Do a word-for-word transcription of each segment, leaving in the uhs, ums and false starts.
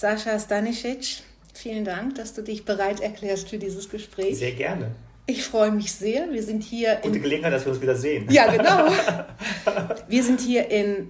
Sascha Stanisic, vielen Dank, dass du dich bereit erklärst für dieses Gespräch. Sehr gerne. Ich freue mich sehr. Wir sind hier. Gute in... Gelegenheit, dass wir uns wieder sehen. Ja, genau. Wir sind hier in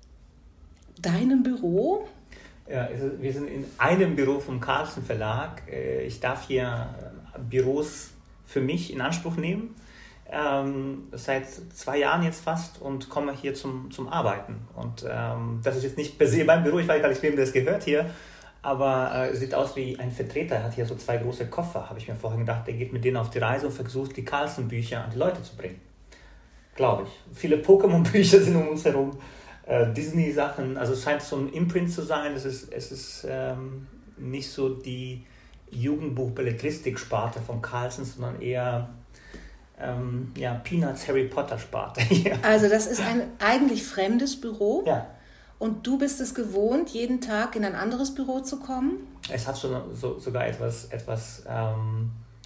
deinem Büro. Ja, wir sind in einem Büro vom Carlsen Verlag. Ich darf hier Büros für mich in Anspruch nehmen. Ähm, seit zwei Jahren jetzt fast und komme hier zum, zum Arbeiten. Und ähm, das ist jetzt nicht per se mein Büro, ich weiß gar nicht, wem das gehört hier, aber äh, es sieht aus wie ein Vertreter. Er hat hier so zwei große Koffer, habe ich mir vorher gedacht. Der geht mit denen auf die Reise und versucht, die Carlsen-Bücher an die Leute zu bringen. Glaube ich. Viele Pokémon-Bücher sind um uns herum. Disney-Sachen, also es scheint so ein Imprint zu sein, es ist, es ist ähm, nicht so die Jugendbuch-Belletristik-Sparte von Carlsen, sondern eher ähm, ja, Peanuts Harry Potter-Sparte. Also das ist ein eigentlich fremdes Büro, ja. Und du bist es gewohnt, jeden Tag in ein anderes Büro zu kommen? Es hat schon so, sogar etwas, etwas ähm,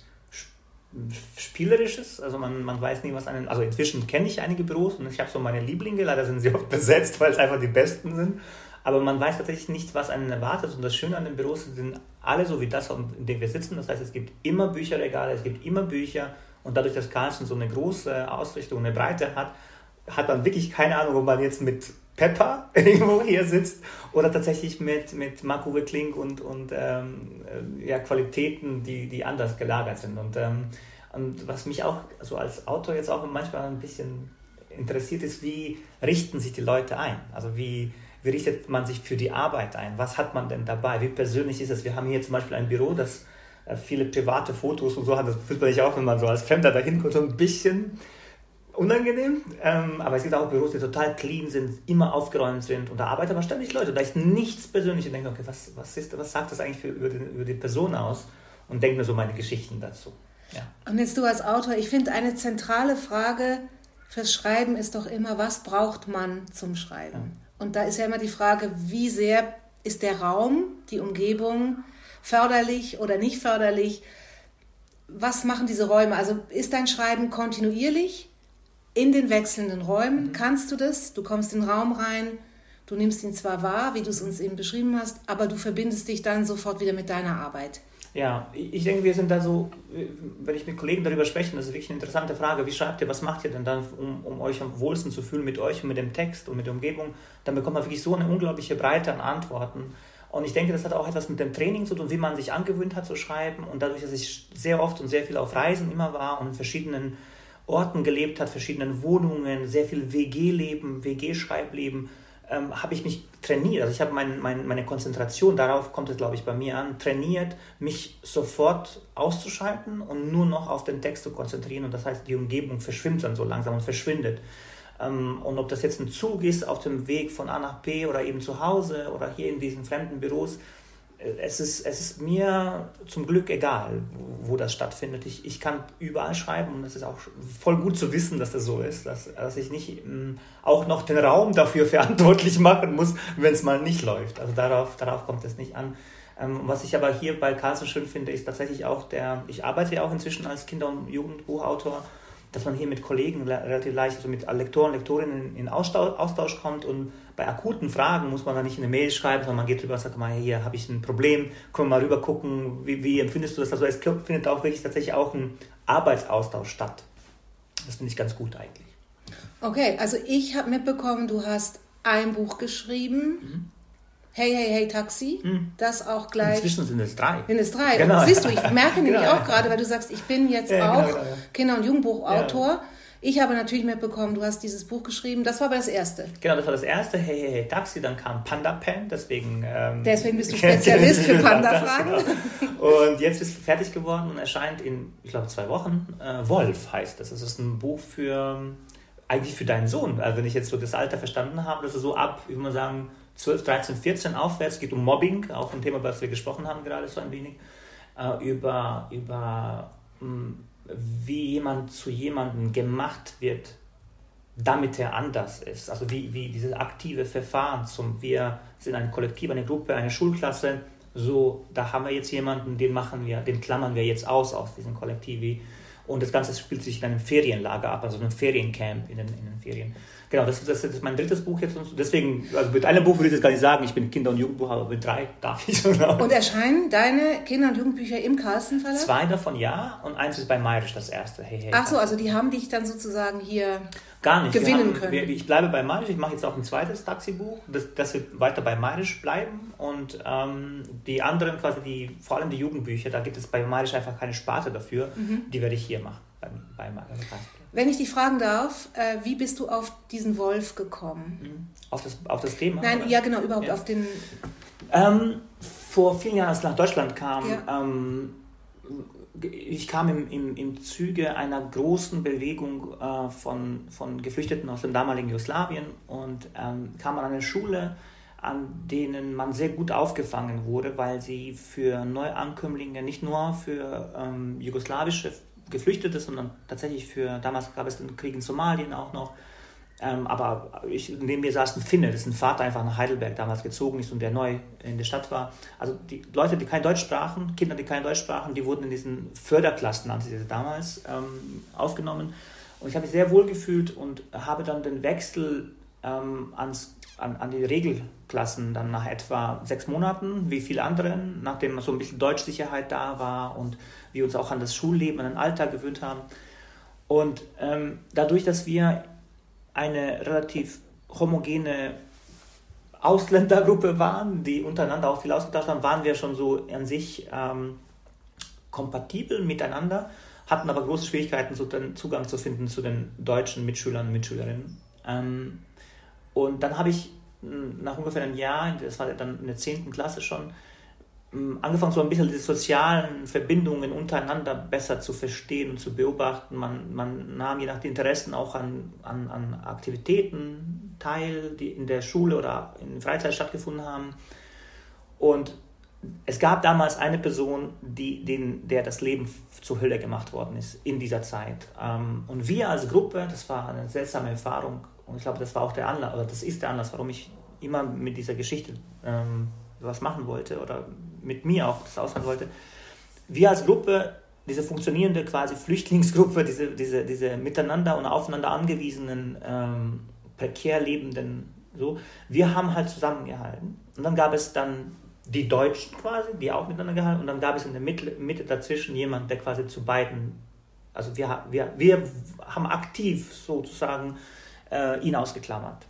Spielerisches, also man, man weiß nie, was einen, also inzwischen kenne ich einige Büros und ich habe so meine Lieblinge, leider sind sie oft besetzt, weil es einfach die besten sind, aber man weiß tatsächlich nicht, was einen erwartet und das Schöne an den Büros sind alle so wie das, in dem wir sitzen, das heißt, es gibt immer Bücherregale, es gibt immer Bücher und dadurch, dass Carlsen so eine große Ausrichtung, eine Breite hat, hat man wirklich keine Ahnung, ob man jetzt mit Pepper irgendwo hier sitzt oder tatsächlich mit, mit Marc-Uwe Kling und, und ähm, ja, Qualitäten, die, die anders gelagert sind. Und, ähm, und was mich auch so als Autor jetzt auch manchmal ein bisschen interessiert, ist, wie richten sich die Leute ein? Also wie, wie richtet man sich für die Arbeit ein? Was hat man denn dabei? Wie persönlich ist es? Wir haben hier zum Beispiel ein Büro, das äh, viele private Fotos und so hat. Das fühlt man sich auch, wenn man so als Fremder dahin kommt, so ein bisschen unangenehm, ähm, aber es gibt auch Büros, die total clean sind, immer aufgeräumt sind und da arbeiten aber ständig Leute. Da ist nichts Persönliches und denke, okay, was, was, ist, was sagt das eigentlich für, über, den, über die Person aus? Und denke mir so meine Geschichten dazu. Ja. Und jetzt du als Autor, ich finde, eine zentrale Frage fürs Schreiben ist doch immer, was braucht man zum Schreiben? Ja. Und da ist ja immer die Frage, wie sehr ist der Raum, die Umgebung förderlich oder nicht förderlich? Was machen diese Räume? Also ist dein Schreiben kontinuierlich? In den wechselnden Räumen, kannst du das, du kommst in den Raum rein, du nimmst ihn zwar wahr, wie du es uns eben beschrieben hast, aber du verbindest dich dann sofort wieder mit deiner Arbeit. Ja, ich denke, wir sind da so, wenn ich mit Kollegen darüber spreche, das ist wirklich eine interessante Frage, wie schreibt ihr, was macht ihr denn dann, um, um euch am wohlsten zu fühlen mit euch und mit dem Text und mit der Umgebung, dann bekommt man wirklich so eine unglaubliche Breite an Antworten. Und ich denke, das hat auch etwas mit dem Training zu tun, wie man sich angewöhnt hat zu schreiben und dadurch, dass ich sehr oft und sehr viel auf Reisen immer war und in verschiedenen Orten gelebt hat, verschiedenen Wohnungen, sehr viel W G-Leben, W G-Schreibleben, ähm, habe ich mich trainiert. Also ich habe mein, mein, meine Konzentration, darauf kommt es, glaube ich, bei mir an, trainiert, mich sofort auszuschalten und nur noch auf den Text zu konzentrieren. Und das heißt, die Umgebung verschwimmt dann so langsam und verschwindet. Ähm, und ob das jetzt ein Zug ist auf dem Weg von A nach B oder eben zu Hause oder hier in diesen fremden Büros, Es ist, es ist mir zum Glück egal, wo, wo das stattfindet. Ich, ich kann überall schreiben und es ist auch voll gut zu wissen, dass das so ist, dass, dass ich nicht ähm, auch noch den Raum dafür verantwortlich machen muss, wenn es mal nicht läuft. Also darauf, darauf kommt es nicht an. Ähm, was ich aber hier bei Carlsen schön finde, ist tatsächlich auch der, ich arbeite ja auch inzwischen als Kinder- und Jugendbuchautor, dass man hier mit Kollegen relativ leicht, also mit Lektoren, Lektorinnen in Austausch, Austausch kommt und bei akuten Fragen muss man dann nicht eine Mail schreiben, sondern man geht rüber und sagt, mal, hier habe ich ein Problem, können wir mal rüber gucken, wie, wie empfindest du das? Also es findet auch wirklich tatsächlich auch ein Arbeitsaustausch statt. Das finde ich ganz gut eigentlich. Okay, also ich habe mitbekommen, du hast ein Buch geschrieben, mhm. Hey, hey, hey, Taxi, mhm. das auch gleich... Inzwischen sind es drei. Sind es drei. Genau. Und siehst du, ich merke nämlich genau. auch gerade, weil du sagst, ich bin jetzt ja, auch genau, genau, ja. Kinder- und Jugendbuchautor. Ja. Ich habe natürlich mitbekommen, du hast dieses Buch geschrieben. Das war aber das erste. Genau, das war das erste. Hey, hey, hey, Taxi. Dann kam Panda Pen. Deswegen, ähm, deswegen bist du Spezialist für Panda-Fragen. Genau. Und jetzt ist es fertig geworden und erscheint in, ich glaube, zwei Wochen. Äh, Wolf heißt das. Das ist ein Buch für, eigentlich für deinen Sohn. Also wenn ich jetzt so das Alter verstanden habe, dass er so ab, ich würde mal sagen, zwölf, dreizehn, vierzehn aufwärts, es geht um Mobbing, auch ein Thema, über das wir gesprochen haben gerade so ein wenig, äh, über, über mh, wie jemand zu jemandem gemacht wird, damit er anders ist. Also wie, wie dieses aktive Verfahren zum, wir sind ein Kollektiv, eine Gruppe, eine Schulklasse, so, da haben wir jetzt jemanden, den machen wir, den klammern wir jetzt aus aus diesem Kollektiv. Und das Ganze spielt sich in einem Ferienlager ab, also einem Feriencamp in den, in den Ferien. Genau, das, das ist mein drittes Buch jetzt. Deswegen, also mit einem Buch würde ich jetzt gar nicht sagen, ich bin Kinder- und Jugendbuch, aber mit drei darf ich schon. Und erscheinen deine Kinder- und Jugendbücher im Carlsen Verlag? Zwei davon ja und eins ist bei Mayrisch das erste. Hey, hey, Ach so, also die haben dich dann sozusagen hier gar nicht gewinnen haben, können. Wir, ich bleibe bei Mayrisch, ich mache jetzt auch ein zweites Taxibuch, das, das wird weiter bei Mayrisch bleiben und ähm, die anderen, quasi die, vor allem die Jugendbücher, da gibt es bei Mayrisch einfach keine Sparte dafür, mhm. die werde ich hier machen. Bei, bei Mayrisch. Wenn ich dich fragen darf, äh, wie bist du auf diesen Wolf gekommen? Auf das, auf das Thema? Nein, oder? ja genau, überhaupt ja. auf den... Ähm, vor vielen Jahren, als ich nach Deutschland kam, ja. ähm, ich kam im, im, im Zuge einer großen Bewegung äh, von, von Geflüchteten aus dem damaligen Jugoslawien und ähm, kam an eine Schule, an denen man sehr gut aufgefangen wurde, weil sie für Neuankömmlinge, nicht nur für ähm, jugoslawische Geflüchtete, sondern tatsächlich für, damals gab es den Krieg in Somalien auch noch, ähm, aber ich, neben mir saß ein Finne, das ist ein Vater einfach nach Heidelberg damals gezogen ist und der neu in der Stadt war. Also die Leute, die kein Deutsch sprachen, Kinder, die kein Deutsch sprachen, die wurden in diesen Förderklassen, nannte sie das damals, ähm, aufgenommen. Und ich habe mich sehr wohl gefühlt und habe dann den Wechsel ähm, ans, an, an die Regelklassen dann nach etwa sechs Monaten, wie viele anderen, nachdem so ein bisschen Deutschsicherheit da war und wir uns auch an das Schulleben, an den Alltag gewöhnt haben. Und ähm, dadurch, dass wir eine relativ homogene Ausländergruppe waren, die untereinander auch viel ausgetauscht haben, waren wir schon so an sich ähm, kompatibel miteinander, hatten aber große Schwierigkeiten, so den Zugang zu finden zu den deutschen Mitschülern und Mitschülerinnen. Ähm, und dann habe ich nach ungefähr einem Jahr, das war dann in der zehnten Klasse schon, angefangen, so ein bisschen die sozialen Verbindungen untereinander besser zu verstehen und zu beobachten. Man, man nahm je nach den Interessen auch an, an, an Aktivitäten teil, die in der Schule oder in der Freizeit stattgefunden haben. Und es gab damals eine Person, die, den, der das Leben zur Hölle gemacht worden ist in dieser Zeit. Und wir als Gruppe, das war eine seltsame Erfahrung, und ich glaube, das war auch der Anlass, oder das ist der Anlass, warum ich immer mit dieser Geschichte ähm, was machen wollte oder mit mir auch das ausmachen wollte. Wir als Gruppe, diese funktionierende quasi Flüchtlingsgruppe, diese, diese, diese miteinander und aufeinander angewiesenen, ähm, prekär lebenden, so, wir haben halt zusammengehalten. Und dann gab es dann die Deutschen quasi, die auch miteinander gehalten, und dann gab es in der Mitte, Mitte dazwischen jemand, der quasi zu beiden, also wir, wir, wir haben aktiv sozusagen äh, ihn ausgeklammert.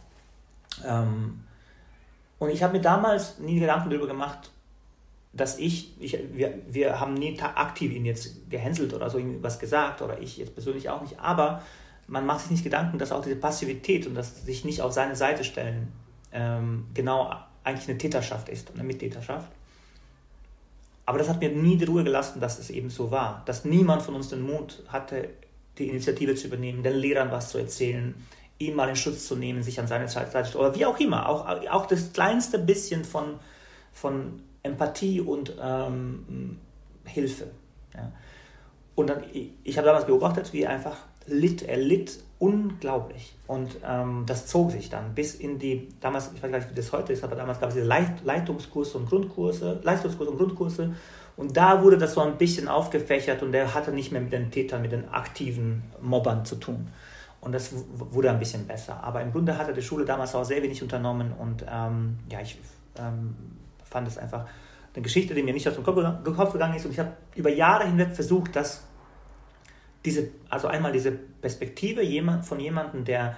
Ähm, und ich habe mir damals nie Gedanken darüber gemacht, dass ich, ich wir, wir haben nie aktiv ihn jetzt gehänselt oder so irgendwas gesagt, oder ich jetzt persönlich auch nicht, aber man macht sich nicht Gedanken, dass auch diese Passivität und das sich nicht auf seine Seite stellen ähm, genau eigentlich eine Täterschaft ist, eine Mittäterschaft. Aber das hat mir nie die Ruhe gelassen, dass es eben so war, dass niemand von uns den Mut hatte, die Initiative zu übernehmen, den Lehrern was zu erzählen, ihn mal in Schutz zu nehmen, sich an seine Seite zu stellen, oder wie auch immer, auch, auch das kleinste bisschen von, von Empathie und ähm, Hilfe. Ja. Und dann, ich, ich habe damals beobachtet, wie er einfach litt, er litt unglaublich. Und ähm, das zog sich dann bis in die, damals, ich weiß gar nicht, wie das heute ist, aber damals gab es diese Leit, Leitungskurse und Grundkurse, Leistungskurse und Grundkurse. Und da wurde das so ein bisschen aufgefächert und der hatte nicht mehr mit den Tätern, mit den aktiven Mobbern zu tun. Und das w- wurde ein bisschen besser. Aber im Grunde hatte die Schule damals auch sehr wenig unternommen und ähm, ja, ich ähm, fand es einfach eine Geschichte, die mir nicht aus dem Kopf gegangen ist. Und ich habe über Jahre hinweg versucht, dass diese, also einmal diese Perspektive jemand, von jemandem, der,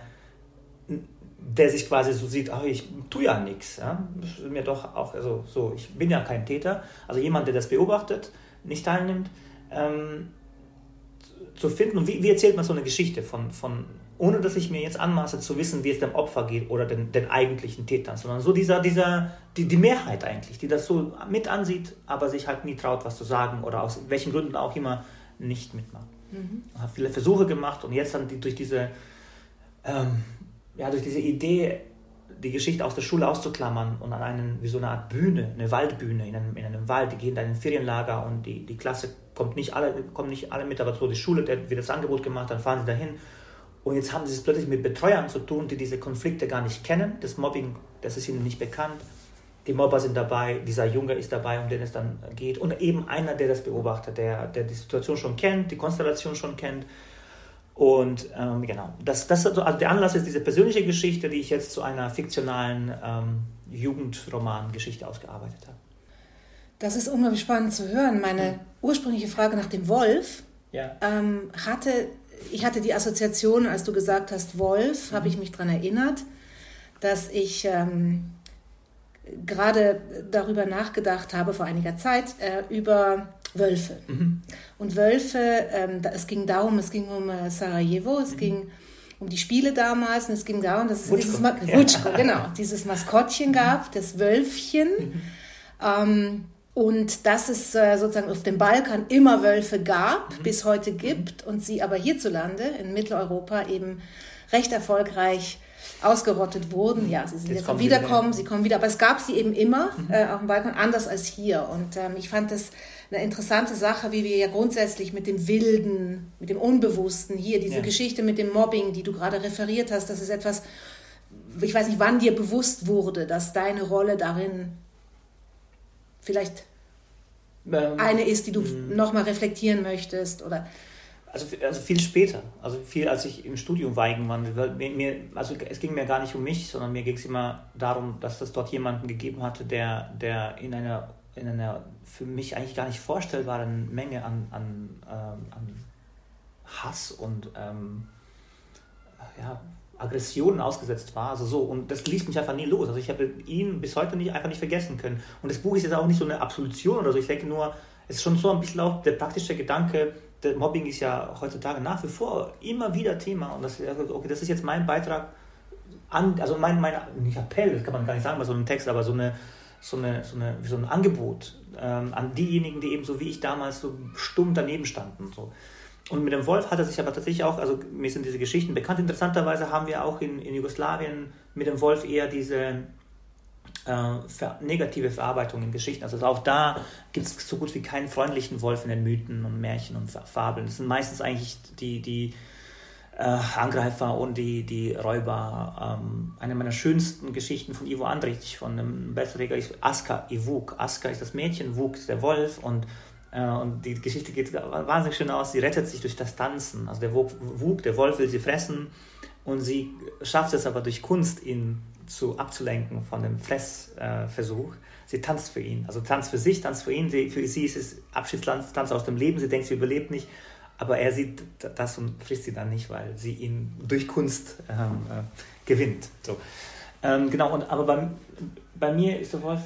der sich quasi so sieht, ach, ich tue ja nichts, ja? Das ist mir doch auch, also so, ich bin ja kein Täter, also jemand, der das beobachtet, nicht teilnimmt, ähm, zu finden. Und wie, wie erzählt man so eine Geschichte von, von, ohne dass ich mir jetzt anmaße zu wissen, wie es dem Opfer geht oder den, den eigentlichen Tätern, sondern so dieser, dieser, die, die Mehrheit eigentlich, die das so mit ansieht, aber sich halt nie traut, was zu sagen oder aus welchen Gründen auch immer nicht mitmacht. Mhm. Ich habe viele Versuche gemacht und jetzt dann die, durch diese ähm, ja, durch diese Idee, die Geschichte aus der Schule auszuklammern und an einen, wie so eine Art Bühne, eine Waldbühne in einem, in einem Wald, die gehen da in ein Ferienlager und die, die Klasse kommt nicht alle, kommen nicht alle mit, aber so die Schule, der wird das Angebot gemacht, dann fahren sie dahin und jetzt haben sie es plötzlich mit Betreuern zu tun, die diese Konflikte gar nicht kennen, das Mobbing, das ist ihnen nicht bekannt, die Mobber sind dabei, dieser Junge ist dabei, um den es dann geht und eben einer, der das beobachtet, der, der die Situation schon kennt, die Konstellation schon kennt Und ähm, genau, das, das, also der Anlass ist diese persönliche Geschichte, die ich jetzt zu einer fiktionalen ähm, Jugendroman-Geschichte ausgearbeitet habe. Das ist unglaublich spannend zu hören. Meine mhm. ursprüngliche Frage nach dem Wolf ja. ähm, hatte, ich hatte die Assoziation, als du gesagt hast Wolf, mhm. habe ich mich daran erinnert, dass ich ähm, gerade darüber nachgedacht habe vor einiger Zeit äh, über Wölfe. Mhm. Und Wölfe, ähm, da, es ging darum, es ging um äh, Sarajevo, es mhm. ging um die Spiele damals und es ging darum, dass es Wutschko. dieses, Ma- Wutschko, genau, dieses Maskottchen gab, das Wölfchen. Mhm. Ähm, und dass es äh, sozusagen auf dem Balkan immer Wölfe gab, mhm. bis heute gibt und sie aber hierzulande in Mitteleuropa eben recht erfolgreich ausgerottet wurden. Ja, sie sind jetzt, jetzt wiederkommen, sie kommen wieder, aber es gab sie eben immer mhm. äh, auf dem Balkan, anders als hier. Und ähm, ich fand das eine interessante Sache, wie wir ja grundsätzlich mit dem Wilden, mit dem Unbewussten hier, diese ja. Geschichte mit dem Mobbing, die du gerade referiert hast, das ist etwas, ich weiß nicht, wann dir bewusst wurde, dass deine Rolle darin vielleicht ähm, eine ist, die du nochmal reflektieren möchtest, oder... Also, also viel später, also viel als ich im Studium war irgendwann. Mir, mir, also es ging mir gar nicht um mich, sondern mir ging es immer darum, dass es dort jemanden gegeben hatte, der, der in einer, in einer für mich eigentlich gar nicht vorstellbaren Menge an, an, ähm, an Hass und ähm, ja, Aggressionen ausgesetzt war. Also so, und das ließ mich einfach nie los. Also ich habe ihn bis heute nicht, einfach nicht vergessen können. Und das Buch ist jetzt auch nicht so eine Absolution oder so. Ich denke nur, es ist schon so ein bisschen auch der praktische Gedanke, der Mobbing ist ja heutzutage nach wie vor immer wieder Thema und das, okay, das ist jetzt mein Beitrag an, also mein, mein nicht Appell, das kann man gar nicht sagen bei so einem Text, aber so eine so eine so eine so ein Angebot ähm, an diejenigen, die eben so wie ich damals so stumm daneben standen so. Und mit dem Wolf hat er sich aber tatsächlich auch, also mir sind diese Geschichten bekannt. Interessanterweise haben wir auch in, in Jugoslawien mit dem Wolf eher diese Ver- negative Verarbeitung in Geschichten. Also auch da gibt es so gut wie keinen freundlichen Wolf in den Mythen und Märchen und Fabeln. Das sind meistens eigentlich die, die äh, Angreifer und die, die Räuber. Ähm, eine meiner schönsten Geschichten von Ivo Andrić, von einem Bestsellerträger, ist Aska i Vuk. Aska ist das Mädchen, Vuk ist der Wolf und, äh, und die Geschichte geht wahnsinnig schön aus. Sie rettet sich durch das Tanzen. Also der Vuk, Vuk, der Wolf will sie fressen und sie schafft es aber durch Kunst, ihn zu abzulenken von dem Fressversuch. Äh, sie tanzt für ihn, also tanzt für sich, tanzt für ihn. Sie, für sie ist es Abschiedstanz aus dem Leben. Sie denkt, sie überlebt nicht, aber er sieht das und frisst sie dann nicht, weil sie ihn durch Kunst ähm, äh, gewinnt. So. Ähm, genau, und, aber bei, bei mir ist der Wolf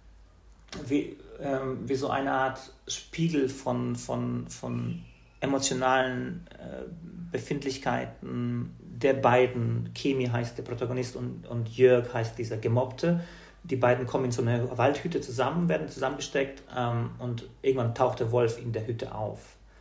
wie, ähm, wie so eine Art Spiegel von, von, von emotionalen äh, Befindlichkeiten der beiden. Kemi heißt der Protagonist und, und Jörg heißt dieser Gemobbte. Die beiden kommen in so eine Waldhütte zusammen, werden zusammengesteckt ähm, und irgendwann taucht der Wolf in der Hütte auf.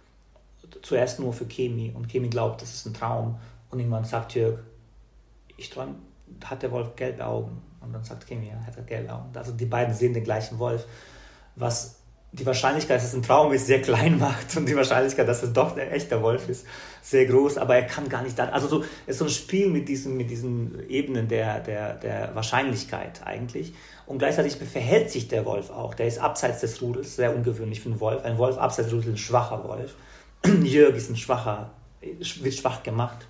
Zuerst nur für Kemi und Kemi glaubt, das ist ein Traum und irgendwann sagt Jörg, ich träume, hat der Wolf gelbe Augen? Und dann sagt Kemi, ja, hat er gelbe Augen. Also die beiden sehen den gleichen Wolf, was die Wahrscheinlichkeit, dass es ein Traum ist, sehr klein macht und die Wahrscheinlichkeit, dass es doch ein echter Wolf ist, sehr groß, aber er kann gar nicht da. Also so, es ist so ein Spiel mit diesen, mit diesen Ebenen der, der, der Wahrscheinlichkeit eigentlich. Und gleichzeitig verhält sich der Wolf auch. Der ist abseits des Rudels, sehr ungewöhnlich für einen Wolf. Ein Wolf abseits des Rudels ist ein schwacher Wolf. Jörg ist ein schwacher, wird schwach gemacht.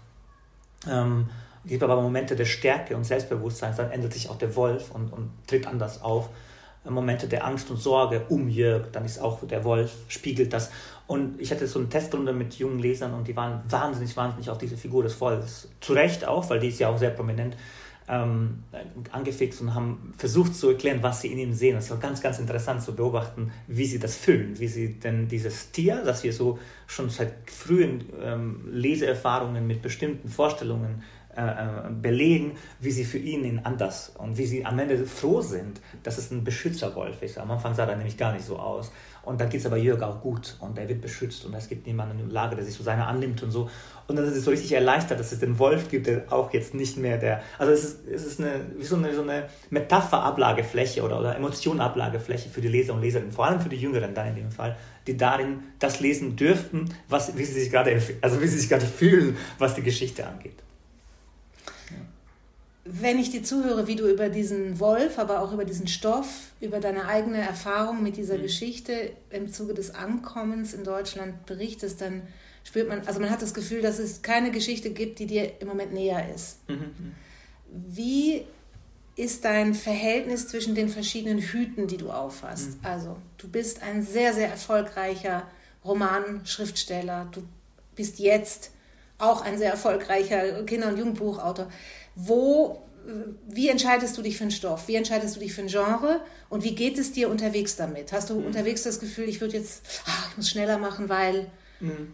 Ähm, es gibt aber Momente der Stärke und Selbstbewusstseins, dann ändert sich auch der Wolf und, und tritt anders auf. Momente der Angst und Sorge um Jörg, dann ist auch der Wolf, spiegelt das. Und ich hatte so eine Testrunde mit jungen Lesern und die waren wahnsinnig, wahnsinnig auf diese Figur des Wolfs. Zu Recht auch, weil die ist ja auch sehr prominent ähm, angefixt und haben versucht zu erklären, was sie in ihm sehen. Es war ganz, ganz interessant zu beobachten, wie sie das füllen, wie sie denn dieses Tier, das wir so schon seit frühen ähm, Leseerfahrungen mit bestimmten Vorstellungen belegen, wie sie für ihn anders und wie sie am Ende froh sind, dass es ein Beschützerwolf ist. Am Anfang sah er nämlich gar nicht so aus. Und dann geht es aber Jörg auch gut und er wird beschützt und es gibt niemanden im Lager, der sich so seiner annimmt und so. Und dann ist es so richtig erleichtert, dass es den Wolf gibt, der auch jetzt nicht mehr der... Also es ist, es ist eine, wie so eine, so eine Metapher-Ablagefläche oder, oder Emotion-Ablagefläche für die Leser und Leserinnen, vor allem für die Jüngeren dann in dem Fall, die darin das lesen dürften, was, wie sie sich gerade, also wie sie sich gerade fühlen, was die Geschichte angeht. wenn ich dir zuhöre, wie du über diesen Wolf, aber auch über diesen Stoff, über deine eigene Erfahrung mit dieser mhm. Geschichte im Zuge des Ankommens in Deutschland berichtest, dann spürt man, also man hat das Gefühl, dass es keine Geschichte gibt, die dir im Moment näher ist. Mhm. Wie ist dein Verhältnis zwischen den verschiedenen Hüten, die du aufhast? Mhm. Also du bist ein sehr, sehr erfolgreicher Romanschriftsteller. Du bist jetzt auch ein sehr erfolgreicher Kinder- und Jugendbuchautor. Wo, wie entscheidest du dich für einen Stoff? Wie entscheidest du dich für ein Genre? Und wie geht es dir unterwegs damit? Hast du mhm. unterwegs das Gefühl, ich würde jetzt, ach, ich muss schneller machen, weil... Mhm.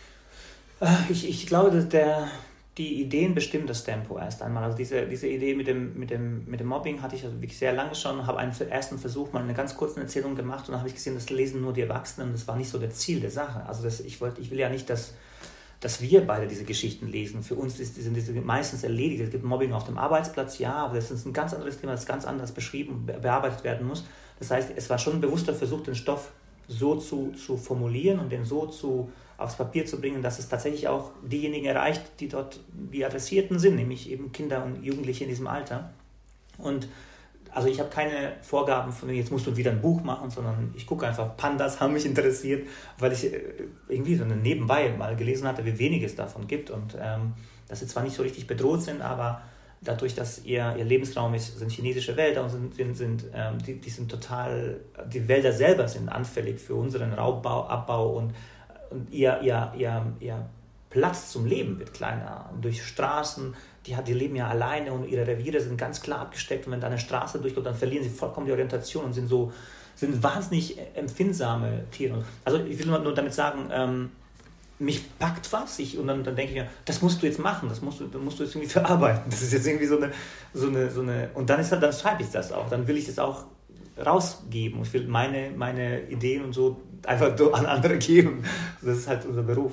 Ich, ich glaube, dass der... Die Ideen bestimmen das Tempo erst einmal. Also diese, diese Idee mit dem, mit, dem, mit dem Mobbing hatte ich also wirklich sehr lange schon, habe einen ersten Versuch mal eine ganz kurze Erzählung gemacht und dann habe ich gesehen, das lesen nur die Erwachsenen und das war nicht so das Ziel der Sache. Also das, ich, wollte, ich will ja nicht, dass, dass wir beide diese Geschichten lesen. Für uns ist, sind diese meistens erledigt. Es gibt Mobbing auf dem Arbeitsplatz, ja, aber das ist ein ganz anderes Thema, das ganz anders beschrieben, bearbeitet werden muss. Das heißt, es war schon ein bewusster Versuch, den Stoff so zu, zu formulieren und den so zu aufs Papier zu bringen, dass es tatsächlich auch diejenigen erreicht, die dort die Adressierten sind, nämlich eben Kinder und Jugendliche in diesem Alter. Und also ich habe keine Vorgaben von, jetzt musst du wieder ein Buch machen, sondern ich gucke einfach, Pandas haben mich interessiert, weil ich irgendwie so nebenbei mal gelesen hatte, wie wenig es davon gibt und ähm, dass sie zwar nicht so richtig bedroht sind, aber dadurch, dass ihr, ihr Lebensraum ist, sind chinesische Wälder und sind, sind, sind ähm, die, die sind total, die Wälder selber sind anfällig für unseren Raubbau, Abbau und Und ihr, ihr, ihr, ihr Platz zum Leben wird kleiner. Und durch Straßen, die, die leben ja alleine und ihre Reviere sind ganz klar abgesteckt. Und wenn da eine Straße durchkommt, dann verlieren sie vollkommen die Orientation und sind so sind wahnsinnig empfindsame Tiere. Also ich will nur damit sagen, ähm, mich packt was ich, und dann, dann denke ich mir, das musst du jetzt machen, das musst du, das musst du jetzt irgendwie verarbeiten. Das ist jetzt irgendwie so eine, so eine, so eine und dann, ist, dann schreibe ich das auch. Dann will ich das auch rausgeben. Ich will meine, meine Ideen und so einfach an andere geben. Das ist halt unser Beruf.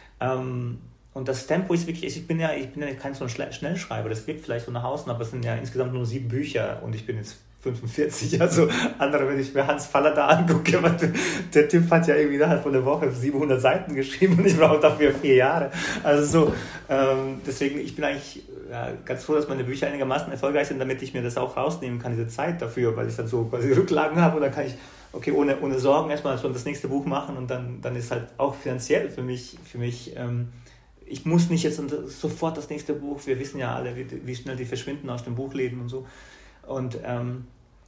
Ähm, und das Tempo ist wirklich, ich bin ja, ich bin ja kein so ein Schnellschreiber, das wirkt vielleicht so nach außen, aber es sind ja insgesamt nur sieben Bücher und ich bin jetzt fünfundvierzig, also andere, wenn ich mir Hans Faller da angucke, der Typ hat ja irgendwie innerhalb von einer Woche siebenhundert Seiten geschrieben und ich brauche dafür vier Jahre. Also so, ähm, deswegen, ich bin eigentlich ja, ganz froh, dass meine Bücher einigermaßen erfolgreich sind, damit ich mir das auch rausnehmen kann, diese Zeit dafür, weil ich dann so quasi Rücklagen habe und dann kann ich, okay, ohne, ohne Sorgen erstmal schon das nächste Buch machen und dann, dann ist halt auch finanziell für mich, für mich ähm, ich muss nicht jetzt sofort das nächste Buch, wir wissen ja alle, wie, wie schnell die verschwinden aus dem Buchläden und so. Und, ähm,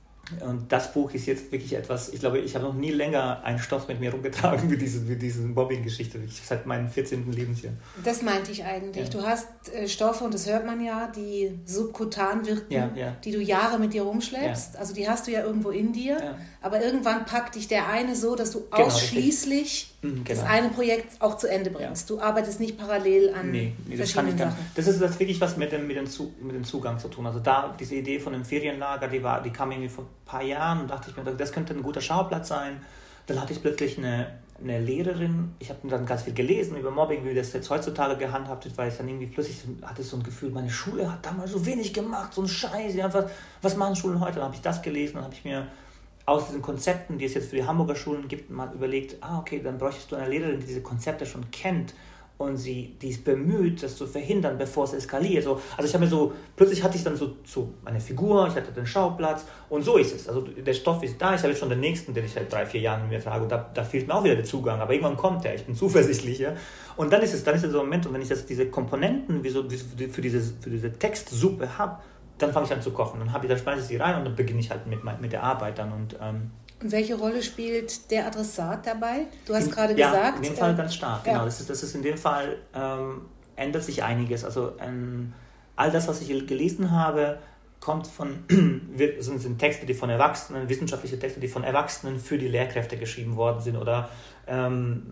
und das Buch ist jetzt wirklich etwas, ich glaube, ich habe noch nie länger einen Stoff mit mir rumgetragen wie diese, wie diese Mobbing-Geschichte, seit meinem vierzehnten Lebensjahr. Das meinte ich eigentlich. Ja. Du hast äh, Stoffe, und das hört man ja, die subkutan wirken, ja, ja. die du Jahre mit dir rumschleppst. Ja. Also die hast du ja irgendwo in dir, ja. aber irgendwann packt dich der eine so, dass du genau, ausschließlich mhm, genau. das eine Projekt auch zu Ende bringst. Ja. Du arbeitest nicht parallel an nee, nee, verschiedenen Sachen. Das ist das wirklich was mit dem, mit, dem Zu, mit dem Zugang zu tun. Also da, diese Idee von dem Ferienlager, die, war, die kam irgendwie vor ein paar Jahren und dachte ich mir, das könnte ein guter Schauplatz sein. Dann hatte ich plötzlich eine, eine Lehrerin, ich habe dann ganz viel gelesen über Mobbing, wie das jetzt heutzutage gehandhabt wird, weil ich dann irgendwie plötzlich hatte so ein Gefühl, meine Schule hat damals so wenig gemacht, so ein Scheiß, einfach, was machen Schulen heute? Dann habe ich das gelesen, dann habe ich mir aus diesen Konzepten, die es jetzt für die Hamburger Schulen gibt, mal überlegt, ah okay, dann bräuchtest du eine Lehrerin, die diese Konzepte schon kennt und sie, die ist bemüht, das zu verhindern, bevor es eskaliert. So, also ich habe mir so, plötzlich hatte ich dann so, so eine Figur, ich hatte den Schauplatz und so ist es. Also der Stoff ist da, ich habe jetzt schon den nächsten, den ich seit drei, vier Jahren mit mir trage und da, da fehlt mir auch wieder der Zugang, aber irgendwann kommt der, ich bin zuversichtlich. Ja? Und dann ist es, dann ist es so ein Moment, und wenn ich das, diese Komponenten wie so, wie für, dieses, für diese Textsuppe habe, dann fange ich an zu kochen, dann, ich, dann schmeiße ich sie rein und dann beginne ich halt mit, mit der Arbeit dann. Und, ähm, und welche Rolle spielt der Adressat dabei? Du hast in, gerade ja, gesagt... in dem Fall äh, ganz stark, ja. genau. Das ist, das ist in dem Fall, ähm, ändert sich einiges. Also ähm, all das, was ich gelesen habe, kommt von, sind, sind Texte, die von Erwachsenen, wissenschaftliche Texte, die von Erwachsenen für die Lehrkräfte geschrieben worden sind oder ähm,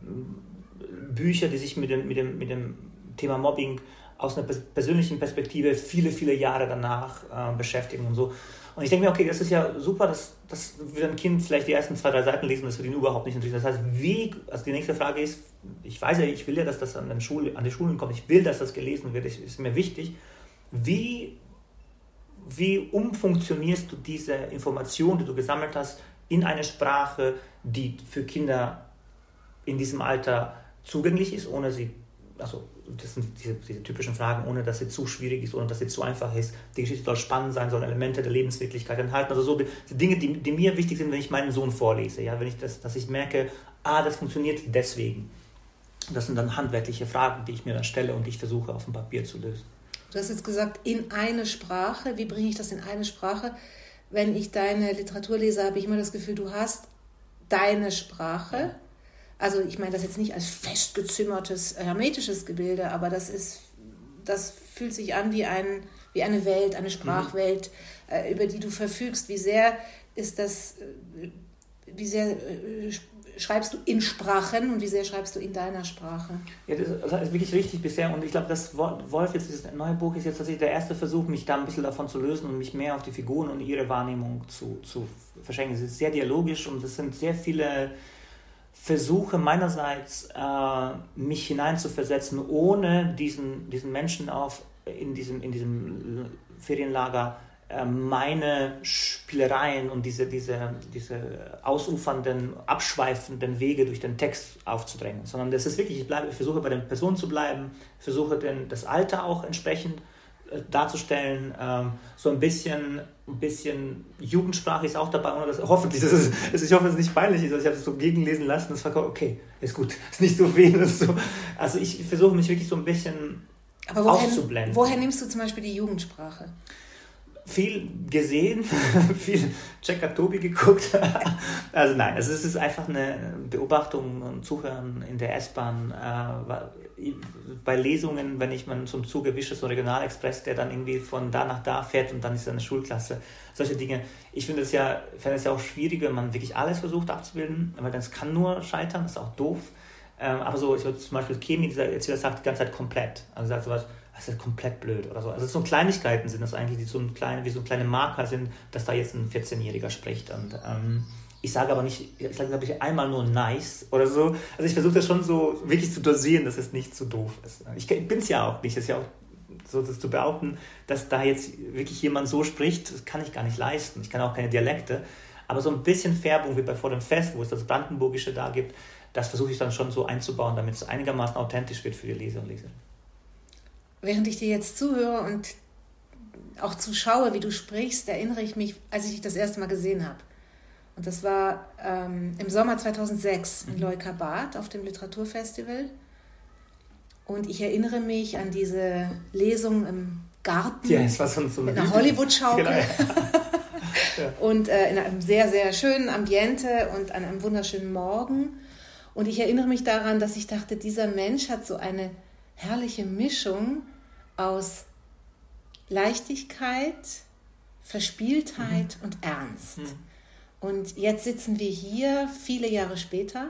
Bücher, die sich mit dem, mit dem, mit dem Thema Mobbing aus einer persönlichen Perspektive viele, viele Jahre danach äh, beschäftigen und so. Und ich denke mir, okay, das ist ja super, dass, dass wir ein Kind vielleicht die ersten zwei, drei Seiten lesen, das wird ihn überhaupt nicht interessieren. Das heißt, wie, also die nächste Frage ist, ich weiß ja, ich will ja, dass das an, den Schule, an die Schulen kommt, ich will, dass das gelesen wird, das ist mir wichtig. Wie, wie umfunktionierst du diese Information, die du gesammelt hast, in eine Sprache, die für Kinder in diesem Alter zugänglich ist, ohne sie also das sind diese, diese typischen Fragen, ohne dass sie zu schwierig ist, ohne dass sie zu einfach ist. Die Geschichte soll spannend sein, soll Elemente der Lebenswirklichkeit enthalten. Also so die, die Dinge, die, die mir wichtig sind, wenn ich meinen Sohn vorlese. Ja, wenn ich das, dass ich merke, ah, das funktioniert deswegen. Das sind dann handwerkliche Fragen, die ich mir dann stelle und die ich versuche auf dem Papier zu lösen. Du hast jetzt gesagt, in eine Sprache. Wie bringe ich das in eine Sprache? Wenn ich deine Literatur lese, habe ich immer das Gefühl, du hast deine Sprache. Also ich meine das jetzt nicht als festgezimmertes, hermetisches Gebilde, aber das ist, das fühlt sich an wie, ein, wie eine Welt, eine Sprachwelt, mhm. über die du verfügst. Wie sehr ist das, wie sehr schreibst du in Sprachen und wie sehr schreibst du in deiner Sprache? Ja, das ist wirklich richtig bisher und ich glaube, das Wolf, jetzt dieses neue Buch, ist jetzt tatsächlich der erste Versuch, mich da ein bisschen davon zu lösen und mich mehr auf die Figuren und ihre Wahrnehmung zu, zu verschenken. Es ist sehr dialogisch und es sind sehr viele Versuche meinerseits, äh, mich hineinzuversetzen, ohne diesen, diesen Menschen auf, in, diesem, in diesem Ferienlager äh, meine Spielereien und diese, diese, diese ausufernden, abschweifenden Wege durch den Text aufzudrängen, sondern das ist wirklich, ich, bleibe, ich versuche bei den Personen zu bleiben, versuche den, das Alter auch entsprechend äh, darzustellen, ähm, so ein bisschen, ein bisschen Jugendsprache ist auch dabei, ohne dass, hoffentlich, das ist, das ist, ich hoffe, es ist nicht peinlich ist, also ich habe es so gegenlesen lassen, das war okay, ist gut, ist nicht so viel, ist so, also ich versuche mich wirklich so ein bisschen Aber woher, auszublenden. Woher nimmst du zum Beispiel die Jugendsprache? Viel gesehen, viel Checker Tobi geguckt. Also nein, also es ist einfach eine Beobachtung und Zuhören in der S-Bahn, äh, bei Lesungen, wenn ich mal zum Zug erwische, so ein Regionalexpress, der dann irgendwie von da nach da fährt und dann ist er eine Schulklasse, solche Dinge. Ich finde es ja, finde es ja auch schwierig, wenn man wirklich alles versucht abzubilden, weil das kann nur scheitern, das ist auch doof. Ähm, aber so, ich würde zum Beispiel Kemi, dieser Erzähler sagt die ganze Zeit komplett, also sagt sowas, das ist komplett blöd oder so. Also so Kleinigkeiten sind das eigentlich, die so ein kleine, wie so kleine Marker sind, dass da jetzt ein vierzehnjähriger spricht. Und ähm, ich sage aber nicht, ich sage glaube ich einmal nur nice oder so. Also ich versuche das schon so wirklich zu dosieren, dass es nicht zu doof ist. Ich bin es ja auch nicht, es ist ja auch so, das zu behaupten, dass da jetzt wirklich jemand so spricht, das kann ich gar nicht leisten. Ich kann auch keine Dialekte. Aber so ein bisschen Färbung wie bei Vor dem Fest, wo es das Brandenburgische da gibt, das versuche ich dann schon so einzubauen, damit es einigermaßen authentisch wird für die Leser und Leserinnen. Während ich dir jetzt zuhöre und auch zuschaue, wie du sprichst, erinnere ich mich, als ich dich das erste Mal gesehen habe. Und das war ähm, im Sommer zweitausendsechs in Leukerbad auf dem Literaturfestival. Und ich erinnere mich an diese Lesung im Garten ja, es war so, so mit einer Hollywood-Schaukel. Genau. Ja. Und äh, in einem sehr, sehr schönen Ambiente und an einem wunderschönen Morgen. Und ich erinnere mich daran, dass ich dachte, dieser Mensch hat so eine herrliche Mischung aus Leichtigkeit, Verspieltheit mhm. und Ernst. Mhm. Und jetzt sitzen wir hier, viele Jahre später.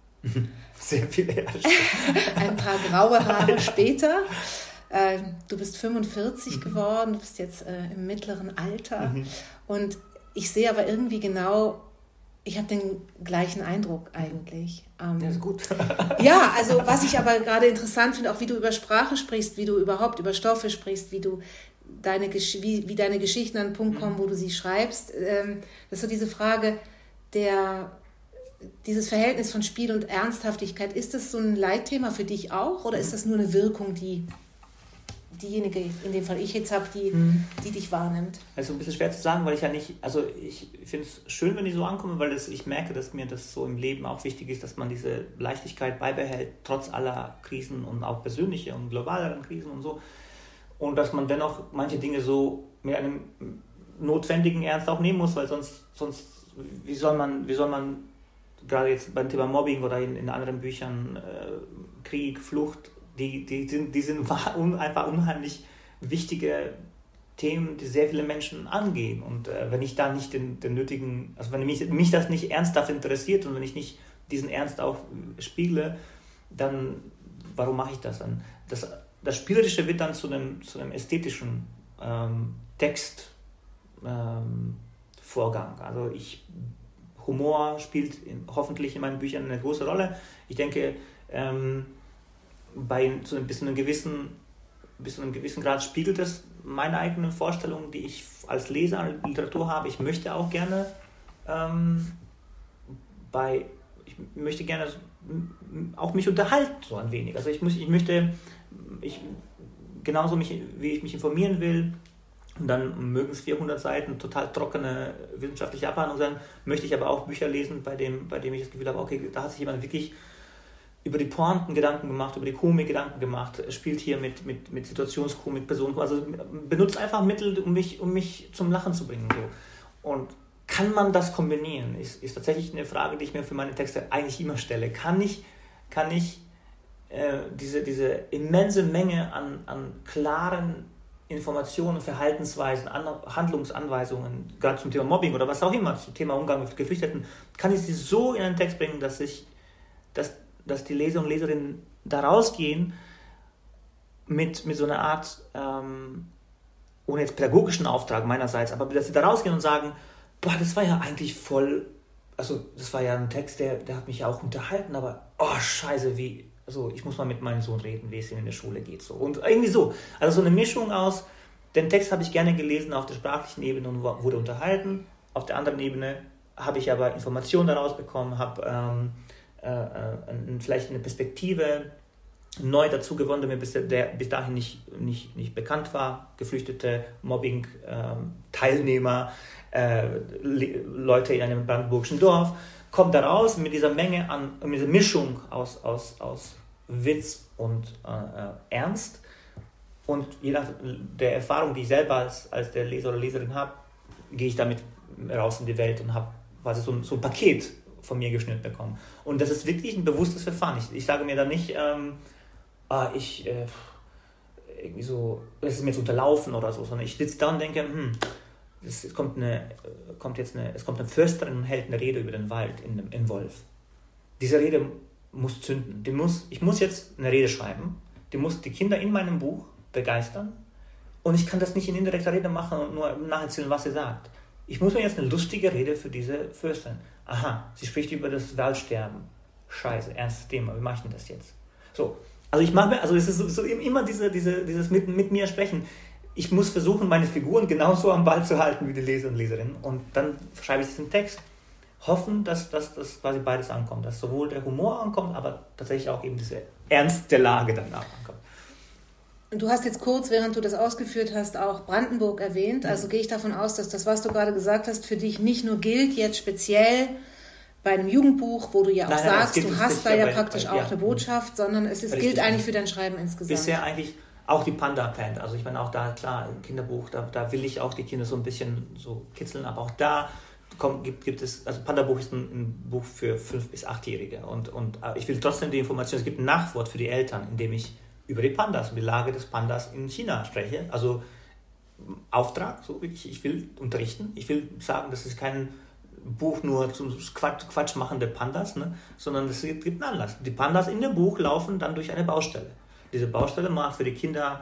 Sehr viele Jahre später. Ein paar graue Haare ja. später. Äh, du bist fünfundvierzig mhm. geworden, du bist jetzt äh, im mittleren Alter. Mhm. Und ich sehe aber irgendwie genau, ich habe den gleichen Eindruck eigentlich. Ähm, ja, ist gut. Ja, also was ich aber gerade interessant finde, auch wie du über Sprache sprichst, wie du überhaupt über Stoffe sprichst, wie du deine, wie, wie deine Geschichten an den Punkt kommen, wo du sie schreibst. Ähm, das ist so diese Frage, der, dieses Verhältnis von Spiel und Ernsthaftigkeit, ist das so ein Leitthema für dich auch oder ist das nur eine Wirkung, die diejenige, in dem Fall ich jetzt habe, die, mhm. die dich wahrnimmt? Also ein bisschen schwer zu sagen, weil ich ja nicht, also ich finde es schön, wenn ich so ankomme, weil das, ich merke, dass mir das so im Leben auch wichtig ist, dass man diese Leichtigkeit beibehält, trotz aller Krisen und auch persönliche und globaleren Krisen und so. Und dass man dennoch manche Dinge so mit einem notwendigen Ernst auch nehmen muss, weil sonst, sonst wie soll man, wie soll man gerade jetzt beim Thema Mobbing oder in, in anderen Büchern, äh, Krieg, Flucht, Die, die sind, die sind einfach unheimlich wichtige Themen, die sehr viele Menschen angehen. Und äh, wenn ich da nicht den, den nötigen, also wenn mich, mich das nicht ernsthaft interessiert und wenn ich nicht diesen Ernst auch spiegle, dann warum mache ich das dann? Das, das Spielerische wird dann zu einem, zu einem ästhetischen ähm, Textvorgang. Ähm, also ich, Humor spielt in, hoffentlich in meinen Büchern eine große Rolle. Ich denke, ähm, Bei zu einem, bis, zu einem gewissen, bis zu einem gewissen Grad spiegelt es meine eigenen Vorstellungen, die ich als Leser an Literatur habe. Ich möchte auch gerne ähm, bei ich möchte gerne auch mich unterhalten, so ein wenig. Also ich, muss, ich möchte, ich, genauso mich, wie ich mich informieren will, und dann mögen es vierhundert Seiten, total trockene wissenschaftliche Abhandlung sein, möchte ich aber auch Bücher lesen, bei dem, bei dem ich das Gefühl habe, okay, da hat sich jemand wirklich über die Pointen Gedanken gemacht, über die Komik Gedanken gemacht, spielt hier mit, mit, mit Situationskomik, Personen, also benutzt einfach Mittel, um mich, um mich zum Lachen zu bringen. So. Und kann man das kombinieren? Ist, ist tatsächlich eine Frage, die ich mir für meine Texte eigentlich immer stelle. Kann ich, kann ich äh, diese, diese immense Menge an, an klaren Informationen, Verhaltensweisen, An- Handlungsanweisungen, gerade zum Thema Mobbing oder was auch immer, zum Thema Umgang mit Geflüchteten, kann ich sie so in einen Text bringen, dass ich, dass, dass die Leser und Leserinnen da rausgehen mit, mit so einer Art, ähm, ohne jetzt pädagogischen Auftrag meinerseits, aber dass sie da rausgehen und sagen, boah, das war ja eigentlich voll, also das war ja ein Text, der, der hat mich ja auch unterhalten, aber oh scheiße, wie, also ich muss mal mit meinem Sohn reden, wie es ihm in der Schule geht. So. Und irgendwie so. Also so eine Mischung aus, den Text habe ich gerne gelesen auf der sprachlichen Ebene und wurde unterhalten. Auf der anderen Ebene habe ich aber Informationen daraus bekommen, habe ähm, äh, äh, vielleicht eine Perspektive neu dazu gewonnen, der mir bis, der bis dahin nicht, nicht, nicht bekannt war. Geflüchtete, Mobbing, ähm, Teilnehmer, äh, Le- Leute in einem brandenburgischen Dorf. Kommt da raus mit dieser Menge an, mit dieser Mischung aus, aus, aus Witz und äh, Ernst. Und je nach der Erfahrung, die ich selber als, als der Leser oder Leserin habe, gehe ich damit raus in die Welt und habe quasi so ein, so ein Paket von mir geschnürt bekommen. Und das ist wirklich ein bewusstes Verfahren. Ich, ich sage mir da nicht, ähm, ah, ich, äh, irgendwie so, es ist mir jetzt unterlaufen oder so, sondern ich sitze da und denke, hm, es kommt, eine, kommt jetzt eine, es kommt eine Försterin und hält eine Rede über den Wald in, in Wolf. Diese Rede muss zünden. Die muss, ich muss jetzt eine Rede schreiben, die muss die Kinder in meinem Buch begeistern und ich kann das nicht in indirekter Rede machen und nur nacherzählen, was sie sagt. Ich muss mir jetzt eine lustige Rede für diese Fürstin. Aha, sie spricht über das Waldsterben. Scheiße, ernstes Thema, wie mache ich denn das jetzt? So, also ich mache mir, also es ist so, so immer diese, diese, dieses mit, mit mir sprechen. Ich muss versuchen, meine Figuren genauso am Ball zu halten wie die Leser und Leserinnen. Und dann schreibe ich diesen Text, hoffen, dass, dass, dass quasi beides ankommt. Dass sowohl der Humor ankommt, aber tatsächlich auch eben diese Ernst der Lage danach ankommt. Du hast jetzt kurz, während du das ausgeführt hast, auch Brandenburg erwähnt. Also gehe ich davon aus, dass das, was du gerade gesagt hast, für dich nicht nur gilt, jetzt speziell bei einem Jugendbuch, wo du ja auch nein, nein, sagst, du hast da ja bei, praktisch bei, auch ja. eine Botschaft, sondern es ist, gilt eigentlich für dein Schreiben insgesamt. Bisher eigentlich auch die Panda-Band, also ich meine auch da, klar, ein Kinderbuch, da, da will ich auch die Kinder so ein bisschen so kitzeln, aber auch da kommt, gibt, gibt es, also Panda-Buch ist ein, ein Buch für fünf- bis achtjährige und, und ich will trotzdem die Information, es gibt ein Nachwort für die Eltern, in dem ich über die Pandas und die Lage des Pandas in China spreche, also Auftrag, so wirklich, ich will unterrichten, ich will sagen, das ist kein Buch nur zum Quatsch, Quatsch machen der Pandas, ne, sondern es gibt einen Anlass. Die Pandas in dem Buch laufen dann durch eine Baustelle. Diese Baustelle macht für die Kinder,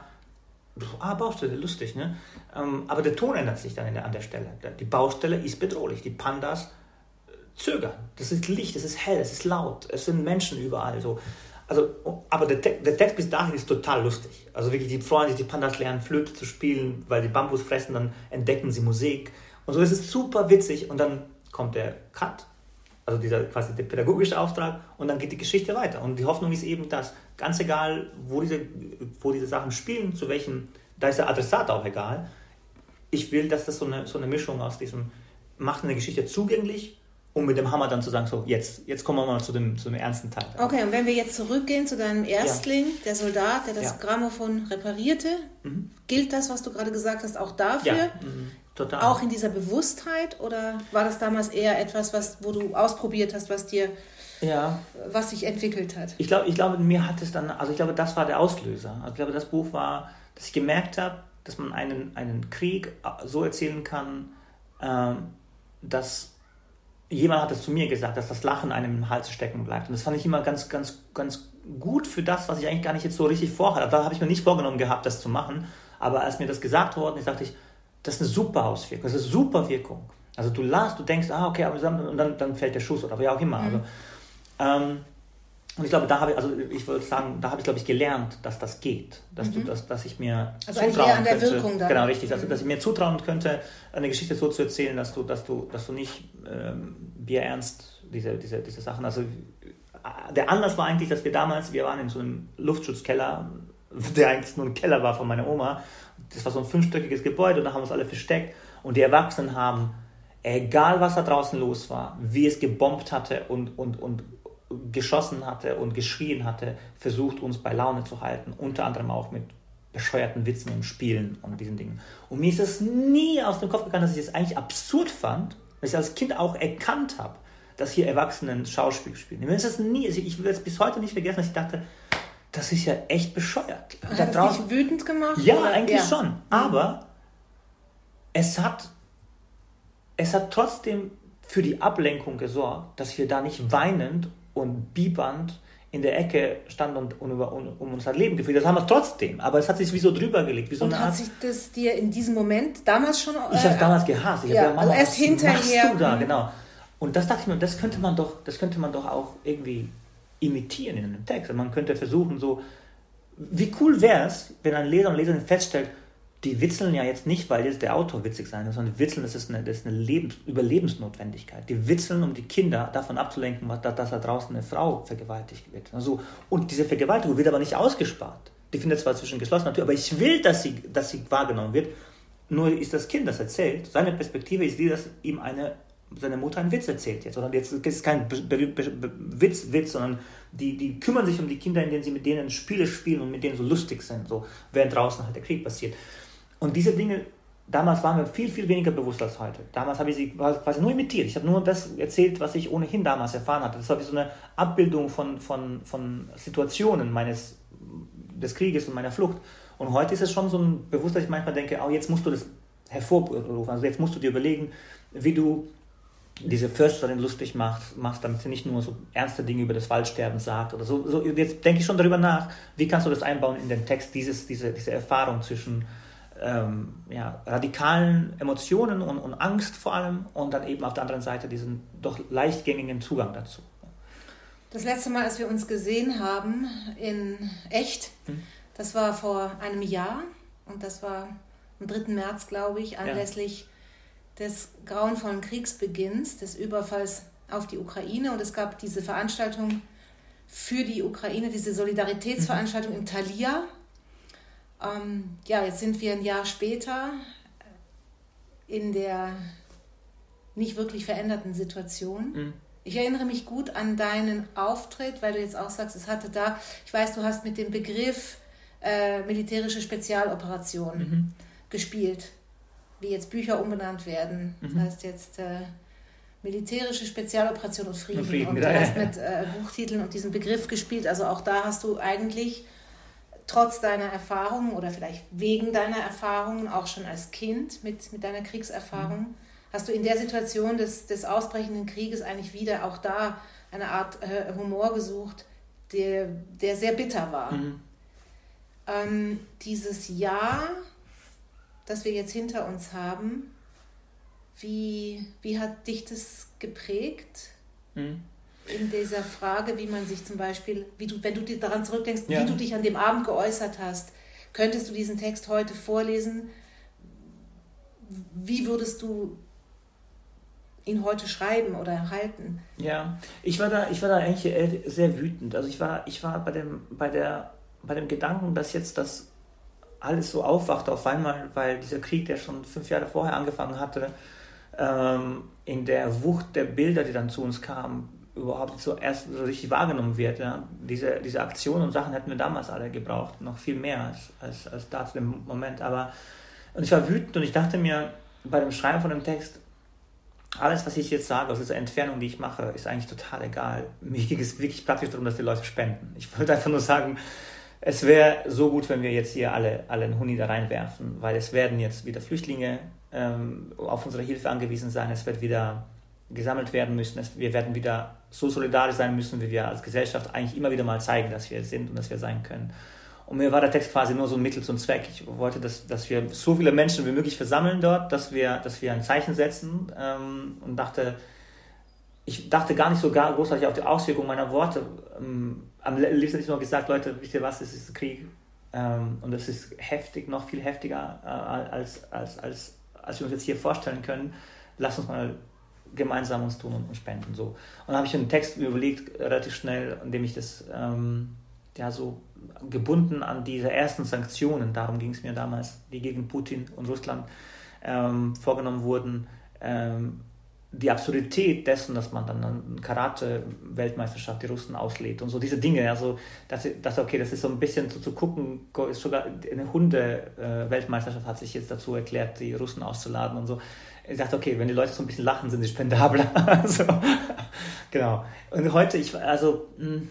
ah, Baustelle, lustig, ne? Ähm, aber der Ton ändert sich dann in der, an der Stelle. Die Baustelle ist bedrohlich, die Pandas zögern. Das ist Licht, es ist hell, es ist laut, es sind Menschen überall. So. Also, aber der, Te- der Text bis dahin ist total lustig. Also wirklich, die freuen sich, die Pandas lernen Flöte zu spielen, weil sie Bambus fressen, dann entdecken sie Musik. Und so ist es super witzig und dann kommt der Cut, also dieser quasi der pädagogische Auftrag und dann geht die Geschichte weiter. Und die Hoffnung ist eben, dass ganz egal, wo diese, wo diese Sachen spielen, zu welchem, da ist der Adressat auch egal. Ich will, dass das so eine, so eine Mischung aus diesem, macht eine Geschichte zugänglich, um mit dem Hammer dann zu sagen, so, jetzt, jetzt kommen wir mal zu dem, zu dem ernsten Teil. Okay, und wenn wir jetzt zurückgehen zu deinem Erstling, ja. der Soldat, der das ja. Grammophon reparierte, mhm. gilt das, was du gerade gesagt hast, auch dafür? Ja, mhm. Total. Auch in dieser Bewusstheit? Oder war das damals eher etwas, was, wo du ausprobiert hast, was dir, ja. was sich entwickelt hat? Ich glaube, ich glaube, mir hat es dann, also ich glaube, das war der Auslöser. Also ich glaube, das Buch war, dass ich gemerkt habe, dass man einen, einen Krieg so erzählen kann, ähm, dass jemand hat es zu mir gesagt, dass das Lachen einem im Hals stecken bleibt. Und das fand ich immer ganz, ganz, ganz gut für das, was ich eigentlich gar nicht jetzt so richtig vorhatte. Da habe ich mir nicht vorgenommen gehabt, das zu machen. Aber als mir das gesagt worden ist, dachte ich, das ist eine super Auswirkung, das ist eine super Wirkung. Also du lachst, du denkst, ah, okay, aber und dann, dann fällt der Schuss oder wie auch immer. Mhm. Also, ähm, Und ich glaube, da habe ich, also ich würde sagen, da habe ich, glaube ich, gelernt, dass das geht. Dass, mhm. du, dass, dass ich mir also zutrauen eher an der könnte. Wirkung dann. Genau, richtig. Mhm. Dass, dass ich mir zutrauen könnte, eine Geschichte so zu erzählen, dass du, dass du, dass du nicht ähm, bierernst diese, diese, diese Sachen. Also der Anlass war eigentlich, dass wir damals, wir waren in so einem Luftschutzkeller, der eigentlich nur ein Keller war von meiner Oma. Das war so ein fünfstöckiges Gebäude und da haben wir uns alle versteckt. Und die Erwachsenen haben, egal was da draußen los war, wie es gebombt hatte und, und, und geschossen hatte und geschrien hatte, versucht uns bei Laune zu halten, unter anderem auch mit bescheuerten Witzen und Spielen und diesen Dingen. Und mir ist es nie aus dem Kopf gegangen, dass ich es eigentlich absurd fand, dass ich als Kind auch erkannt habe, dass hier Erwachsenen Schauspiel spielen. Mir ist es nie, ich will es bis heute nicht vergessen, dass ich dachte, das ist ja echt bescheuert. Hat da das dich wütend gemacht? Ja, oder? Eigentlich ja. schon. Aber es hat, es hat trotzdem für die Ablenkung gesorgt, dass wir da nicht weinend und biebernd in der Ecke standen und, und über, um, um unser Leben gefühlt. Das haben wir trotzdem, aber es hat sich wie so drüber gelegt. Wie so und eine hat Art, sich das dir in diesem Moment damals schon... Äh, ich habe damals gehasst. Ich ja, habe ja, Mama, also erst was hinterher, machst du da? Genau. Und das dachte ich mir, das könnte man doch, das könnte man doch auch irgendwie imitieren in einem Text. Und man könnte versuchen, so, wie cool wäre es, wenn ein Leser und Leserin feststellt, die witzeln ja jetzt nicht, weil jetzt der Autor witzig sein muss, sondern witzeln, das ist eine, das ist eine Lebens-, Überlebensnotwendigkeit. Die witzeln, um die Kinder davon abzulenken, dass, dass da draußen eine Frau vergewaltigt wird. Also, und diese Vergewaltigung wird aber nicht ausgespart. Die findet zwar zwischen geschlossener Tür, aber ich will, dass sie, dass sie wahrgenommen wird. Nur ist das Kind, das erzählt, seine Perspektive ist die, dass ihm eine, seine Mutter einen Witz erzählt jetzt. Oder jetzt ist es kein Be- Be- Be- Witz, Witz, sondern die, die kümmern sich um die Kinder, indem sie mit denen Spiele spielen und mit denen so lustig sind, so, während draußen halt der Krieg passiert. Und diese Dinge, damals waren mir viel, viel weniger bewusst als heute. Damals habe ich sie quasi nur imitiert. Ich habe nur das erzählt, was ich ohnehin damals erfahren hatte. Das war wie so eine Abbildung von, von, von Situationen meines, des Krieges und meiner Flucht. Und heute ist es schon so ein Bewusstsein, dass ich manchmal denke, oh, jetzt musst du das hervorrufen. Also jetzt musst du dir überlegen, wie du diese Försterin lustig machst, machst, damit sie nicht nur so ernste Dinge über das Waldsterben sagt oder so. so jetzt denke ich schon darüber nach, wie kannst du das einbauen in den Text, dieses, diese, diese Erfahrung zwischen ähm, ja, radikalen Emotionen und, und Angst vor allem und dann eben auf der anderen Seite diesen doch leichtgängigen Zugang dazu. Das letzte Mal, als wir uns gesehen haben in echt, hm? das war vor einem Jahr und das war am dritten März, glaube ich, anlässlich ja. des grauenvollen Kriegsbeginns, des Überfalls auf die Ukraine. Und es gab diese Veranstaltung für die Ukraine, diese Solidaritätsveranstaltung mhm. im Thalia. Ähm, ja, jetzt sind wir ein Jahr später in der nicht wirklich veränderten Situation. Mhm. Ich erinnere mich gut an deinen Auftritt, weil du jetzt auch sagst, es hatte da, ich weiß, du hast mit dem Begriff äh, militärische Spezialoperation mhm. gespielt, wie jetzt Bücher umbenannt werden. Mhm. Das heißt jetzt äh, militärische Spezialoperation und Frieden. Und, Frieden, und du ja. hast mit äh, Buchtiteln und diesem Begriff gespielt. Also auch da hast du eigentlich trotz deiner Erfahrungen oder vielleicht wegen deiner Erfahrungen, auch schon als Kind mit, mit deiner Kriegserfahrung, mhm. hast du in der Situation des, des ausbrechenden Krieges eigentlich wieder auch da eine Art äh, Humor gesucht, der, der sehr bitter war. Mhm. Ähm, dieses Jahr, das wir jetzt hinter uns haben, wie, wie hat dich das geprägt? Mhm. In dieser Frage, wie man sich zum Beispiel, wie du, wenn du dir daran zurückdenkst, ja. wie du dich an dem Abend geäußert hast, könntest du diesen Text heute vorlesen? Wie würdest du ihn heute schreiben oder halten? Ja, ich war da, ich war da eigentlich sehr wütend. Also ich war, ich war bei dem, bei der, bei dem Gedanken, dass jetzt das alles so aufwacht auf einmal, weil dieser Krieg, der schon fünf Jahre vorher angefangen hatte, ähm, in der Wucht der Bilder, die dann zu uns kamen, überhaupt so erst so richtig wahrgenommen wird. Ja? Diese, diese Aktionen und Sachen hätten wir damals alle gebraucht, noch viel mehr als, als, als da zu dem Moment. Aber und ich war wütend und ich dachte mir bei dem Schreiben von dem Text, alles, was ich jetzt sage, aus dieser Entfernung, die ich mache, ist eigentlich total egal. Mir ging es wirklich praktisch darum, dass die Leute spenden. Ich wollte einfach nur sagen, es wäre so gut, wenn wir jetzt hier alle, alle einen Huni da reinwerfen, weil es werden jetzt wieder Flüchtlinge ähm, auf unsere Hilfe angewiesen sein, es wird wieder gesammelt werden müssen, es, wir werden wieder so solidarisch sein müssen, wie wir als Gesellschaft eigentlich immer wieder mal zeigen, dass wir sind und dass wir sein können. Und mir war der Text quasi nur so ein Mittel zum Zweck. Ich wollte, dass, dass wir so viele Menschen wie möglich versammeln dort, dass wir, dass wir ein Zeichen setzen ähm, und dachte, ich dachte gar nicht so gar großartig auf die Auswirkungen meiner Worte. Ähm, am liebsten hätte ich nur gesagt, Leute, wisst ihr was, es ist Krieg. Ähm, und es ist heftig, noch viel heftiger, äh, als, als, als, als wir uns jetzt hier vorstellen können. Lasst uns mal gemeinsam uns tun und, und spenden. So. Und dann habe ich einen Text mir überlegt, relativ schnell, in dem ich das ähm, ja so gebunden an diese ersten Sanktionen, darum ging es mir damals, die gegen Putin und Russland ähm, vorgenommen wurden, ähm, die Absurdität dessen, dass man dann eine Karate-Weltmeisterschaft die Russen auslädt und so diese Dinge, also dass, dass okay, das ist so ein bisschen so zu gucken, ist sogar eine Hunde-Weltmeisterschaft hat sich jetzt dazu erklärt, die Russen auszuladen und so. Ich dachte, okay, wenn die Leute so ein bisschen lachen, sind sie spendabler. Also, genau. Und heute, ich, also,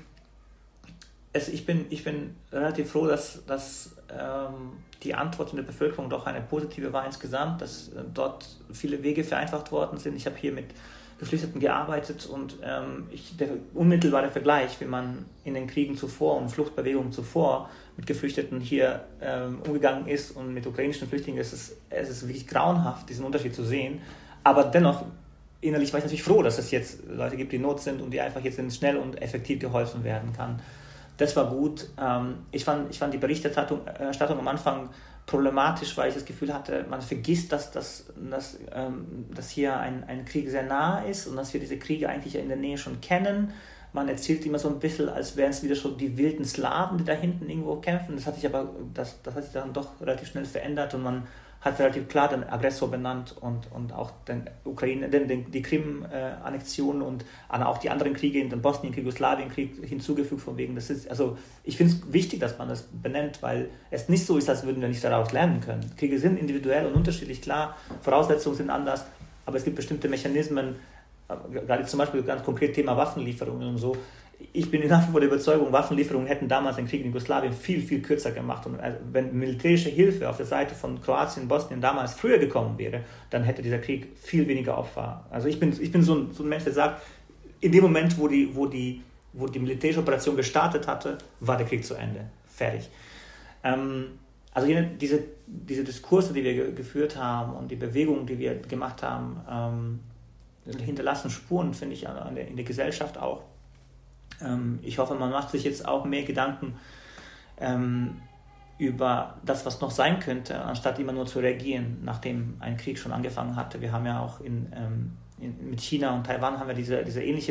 es, ich, bin, ich bin relativ froh, dass, dass ähm, die Antwort in der Bevölkerung doch eine positive war insgesamt, dass äh, dort viele Wege vereinfacht worden sind. Ich habe hier mit Geflüchteten gearbeitet und ähm, ich, der unmittelbare Vergleich, wie man in den Kriegen zuvor und Fluchtbewegungen zuvor mit Geflüchteten hier ähm, umgegangen ist und mit ukrainischen Flüchtlingen, es ist, es ist wirklich grauenhaft, diesen Unterschied zu sehen. Aber dennoch, innerlich war ich natürlich froh, dass es jetzt Leute gibt, die in Not sind und die einfach jetzt schnell und effektiv geholfen werden kann. Das war gut. Ähm, ich fand, ich fand die Berichterstattung Erstattung am Anfang problematisch, weil ich das Gefühl hatte, man vergisst, dass, dass, dass, ähm, dass hier ein, ein Krieg sehr nah ist und dass wir diese Kriege eigentlich in der Nähe schon kennen. Man erzählt immer so ein bisschen, als wären es wieder schon die wilden Slawen, die da hinten irgendwo kämpfen. Das hat sich aber das, das hat sich dann doch relativ schnell verändert und man hat relativ klar den Aggressor benannt und, und auch den Ukraine, den, den, die Krim-Annexion äh, und auch die anderen Kriege, den Bosnienkrieg, Jugoslawienkrieg hinzugefügt von wegen. Das ist, also ich finde es wichtig, dass man das benennt, weil es nicht so ist, als würden wir nicht daraus lernen können. Kriege sind individuell und unterschiedlich, klar, Voraussetzungen sind anders, aber es gibt bestimmte Mechanismen, gerade zum Beispiel ganz konkret Thema Waffenlieferungen und so. Ich bin nach wie vor der Überzeugung, Waffenlieferungen hätten damals den Krieg in Jugoslawien viel, viel kürzer gemacht. Und wenn militärische Hilfe auf der Seite von Kroatien, Bosnien damals früher gekommen wäre, dann hätte dieser Krieg viel weniger Opfer. Also ich bin, ich bin so, ein, so ein Mensch, der sagt, in dem Moment, wo die, wo, die, wo die militärische Operation gestartet hatte, war der Krieg zu Ende. Fertig. Ähm, also diese, diese Diskurse, die wir geführt haben und die Bewegungen, die wir gemacht haben, ähm, hinterlassen Spuren, finde ich, in der Gesellschaft auch. Ich hoffe, man macht sich jetzt auch mehr Gedanken ähm, über das, was noch sein könnte, anstatt immer nur zu reagieren, nachdem ein Krieg schon angefangen hatte. Wir haben ja auch in, ähm, in, mit China und Taiwan haben wir diese, diese ähnliche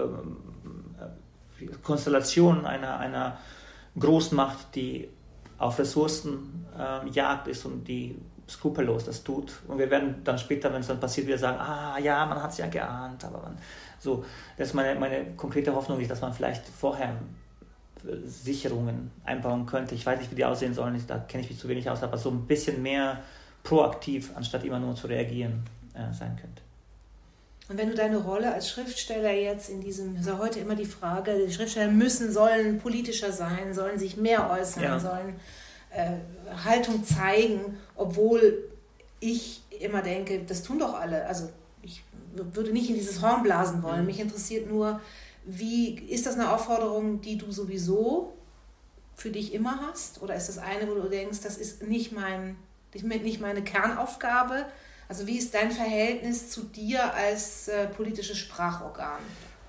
äh, Konstellation einer, einer Großmacht, die auf Ressourcen äh, jagt ist und die skrupellos das tut. Und wir werden dann später, wenn es dann passiert, wieder sagen, ah ja, man hat es ja geahnt, aber man... So, das ist meine, meine konkrete Hoffnung, dass man vielleicht vorher Sicherungen einbauen könnte. Ich weiß nicht, wie die aussehen sollen, da kenne ich mich zu wenig aus, aber so ein bisschen mehr proaktiv, anstatt immer nur zu reagieren, äh, sein könnte. Und wenn du deine Rolle als Schriftsteller jetzt in diesem, ist ja heute immer die Frage, die Schriftsteller müssen, sollen politischer sein, sollen sich mehr äußern, ja. sollen äh, Haltung zeigen, obwohl ich immer denke, das tun doch alle, also ich würde nicht in dieses Horn blasen wollen. Mich interessiert nur, wie ist das eine Aufforderung, die du sowieso für dich immer hast? Oder ist das eine, wo du denkst, das ist nicht, mein, nicht meine Kernaufgabe? Also wie ist dein Verhältnis zu dir als äh, politisches Sprachorgan?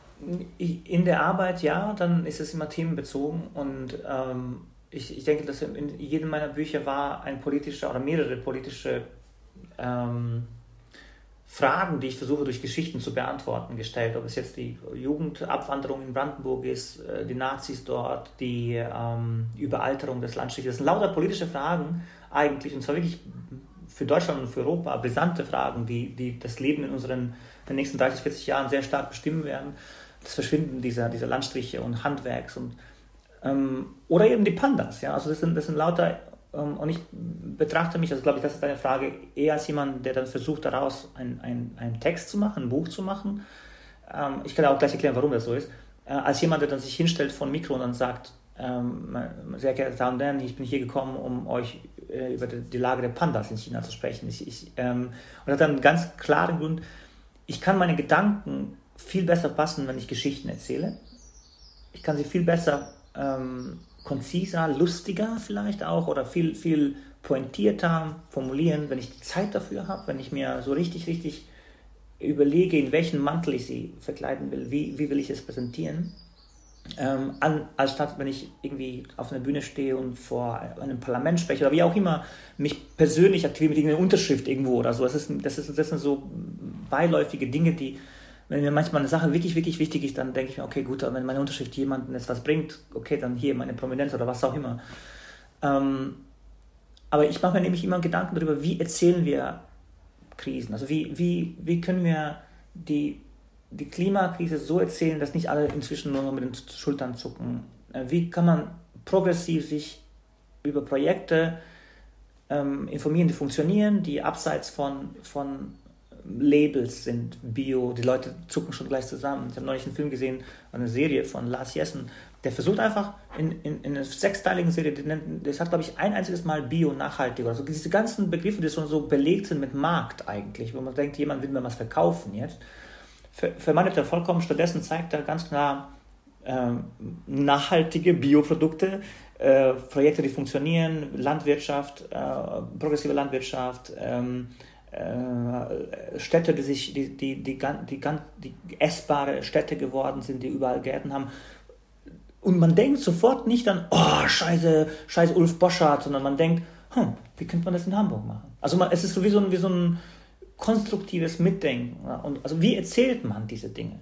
In der Arbeit, ja, dann ist es immer themenbezogen. Und ähm, ich, ich denke, dass in jedem meiner Bücher war ein politischer oder mehrere politische ähm, Fragen, die ich versuche durch Geschichten zu beantworten, gestellt. Ob es jetzt die Jugendabwanderung in Brandenburg ist, die Nazis dort, die ähm, Überalterung des Landstriches. Das sind lauter politische Fragen eigentlich, und zwar wirklich für Deutschland und für Europa brisante Fragen, die, die das Leben in unseren in den nächsten dreißig, vierzig Jahren sehr stark bestimmen werden. Das Verschwinden dieser, dieser Landstriche und Handwerks und ähm, oder eben die Pandas. Ja? Also das sind, das sind lauter. Und ich betrachte mich, also glaube ich, das ist eine Frage, eher als jemand, der dann versucht, daraus einen ein Text zu machen, ein Buch zu machen. Ich kann auch gleich erklären, warum das so ist. Als jemand, der dann sich hinstellt vor ein Mikro und dann sagt, sehr geehrte Damen und Herren, ich bin hier gekommen, um euch über die Lage der Pandas in China zu sprechen. Ich, ich, und das hat dann einen ganz klaren Grund, ich kann meine Gedanken viel besser passen, wenn ich Geschichten erzähle. Ich kann sie viel besser ähm, konziser, lustiger vielleicht auch oder viel, viel pointierter formulieren, wenn ich die Zeit dafür habe, wenn ich mir so richtig, richtig überlege, in welchen Mantel ich sie verkleiden will, wie, wie will ich es präsentieren, ähm, an, als statt, wenn ich irgendwie auf einer Bühne stehe und vor einem Parlament spreche oder wie auch immer, mich persönlich aktiviere mit irgendeiner Unterschrift irgendwo oder so. Das, ist, das, ist, das sind so beiläufige Dinge, die, wenn mir manchmal eine Sache wirklich, wirklich wichtig ist, dann denke ich mir, okay, gut, wenn meine Unterschrift jemandem jetzt was bringt, okay, dann hier meine Prominenz oder was auch immer. Ähm, aber ich mache mir nämlich immer Gedanken darüber, wie erzählen wir Krisen, also wie, wie, wie können wir die die Klimakrise so erzählen, dass nicht alle inzwischen nur noch mit den Schultern zucken. Wie kann man progressiv sich über Projekte ähm, informieren, die funktionieren, die abseits von, von Labels sind, Bio, die Leute zucken schon gleich zusammen. Ich habe neulich einen Film gesehen, eine Serie von Lars Jessen, der versucht einfach in, in, in einer sechsteiligen Serie, das hat, glaube ich, ein einziges Mal Bio, nachhaltig oder so, diese ganzen Begriffe, die schon so belegt sind mit Markt eigentlich, wo man denkt, jemand will mir was verkaufen jetzt, vermeidet er vollkommen. Stattdessen zeigt er ganz klar ähm, nachhaltige Bioprodukte, äh, Projekte, die funktionieren, Landwirtschaft, äh, progressive Landwirtschaft, ähm, äh, Städte, die sich, die, die, die, die, die, die essbare Städte geworden sind, die überall Gärten haben. Und man denkt sofort nicht an, oh, scheiße, scheiße Ulf Boschardt, sondern man denkt, hm, wie könnte man das in Hamburg machen? Also man, es ist so wie so ein, wie so ein konstruktives Mitdenken. Ja? Und also wie erzählt man diese Dinge?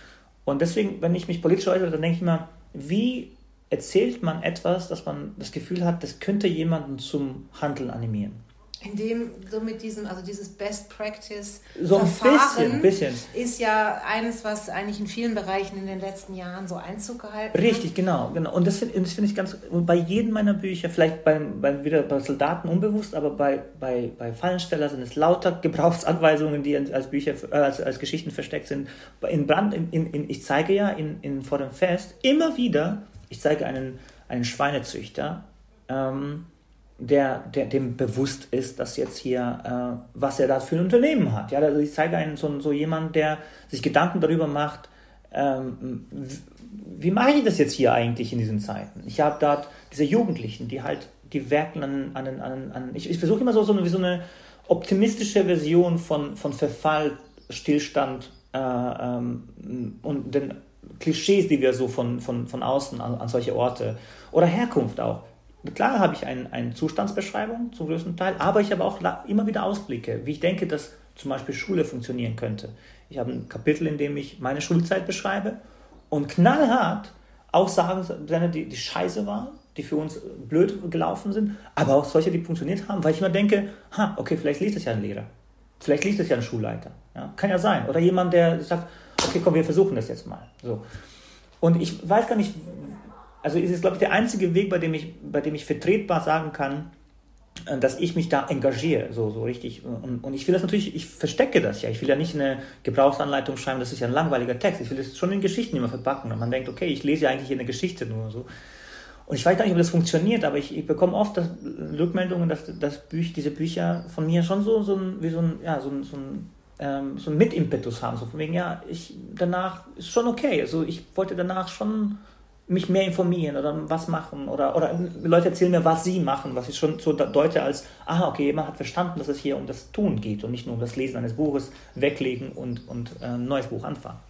Und deswegen, wenn ich mich politisch äußere, dann denke ich immer, wie erzählt man etwas, dass man das Gefühl hat, das könnte jemanden zum Handeln animieren? Indem so mit diesem, also dieses Best Practice so ein Verfahren bisschen, bisschen. ist ja eines, was eigentlich in vielen Bereichen in den letzten Jahren so Einzug gehalten hat. Richtig, genau, genau. Und das finde find ich ganz, bei jedem meiner Bücher, vielleicht bei, bei, wieder bei Soldaten unbewusst, aber bei, bei, bei Fallensteller sind es lauter Gebrauchsanweisungen, die als Bücher, äh, als, als Geschichten versteckt sind. In Brand, in, in, in, ich zeige ja in, in, vor dem Fest immer wieder, ich zeige einen, einen Schweinezüchter, ähm, Der, der dem bewusst ist, dass jetzt hier, äh, was er da für ein Unternehmen hat. Ja, also ich zeige einen so, so jemand, der sich Gedanken darüber macht, ähm, wie, wie mache ich das jetzt hier eigentlich in diesen Zeiten? Ich habe dort diese Jugendlichen, die halt, die werken an, an, an, an ich, ich versuche immer so, so, eine, so eine optimistische Version von, von Verfall, Stillstand äh, ähm, und den Klischees, die wir so von, von, von außen an, an solche Orte oder Herkunft auch. Klar habe ich ein, eine Zustandsbeschreibung zum größten Teil, aber ich habe auch immer wieder Ausblicke, wie ich denke, dass zum Beispiel Schule funktionieren könnte. Ich habe ein Kapitel, in dem ich meine Schulzeit beschreibe und knallhart auch sagen, die, die scheiße waren, die für uns blöd gelaufen sind, aber auch solche, die funktioniert haben, weil ich immer denke, ha, okay, vielleicht liest es ja ein Lehrer, vielleicht liest es ja ein Schulleiter. Ja, kann ja sein. Oder jemand, der sagt, okay, komm, wir versuchen das jetzt mal. So. Und ich weiß gar nicht, also ist es, glaube ich, der einzige Weg, bei dem ich, bei dem ich vertretbar sagen kann, dass ich mich da engagiere, so, so richtig. Und, und ich will das natürlich, ich verstecke das ja. Ich will ja nicht eine Gebrauchsanleitung schreiben, das ist ja ein langweiliger Text. Ich will das schon in Geschichten immer verpacken. Und man denkt, okay, ich lese ja eigentlich eine Geschichte nur so. Und ich weiß gar nicht, ob das funktioniert, aber ich, ich bekomme oft das, Rückmeldungen, dass, dass Büch, diese Bücher von mir schon so, so ein, wie so ein, ja, so ein, so ein, ähm, so ein Mitimpetus haben. So von wegen, ja, ich, danach ist schon okay. Also ich wollte danach schon mich mehr informieren oder was machen oder, oder Leute erzählen mir, was sie machen, was ich schon so deute als, aha, okay, jemand hat verstanden, dass es hier um das Tun geht und nicht nur um das Lesen eines Buches, weglegen und, und äh, ein neues Buch anfangen.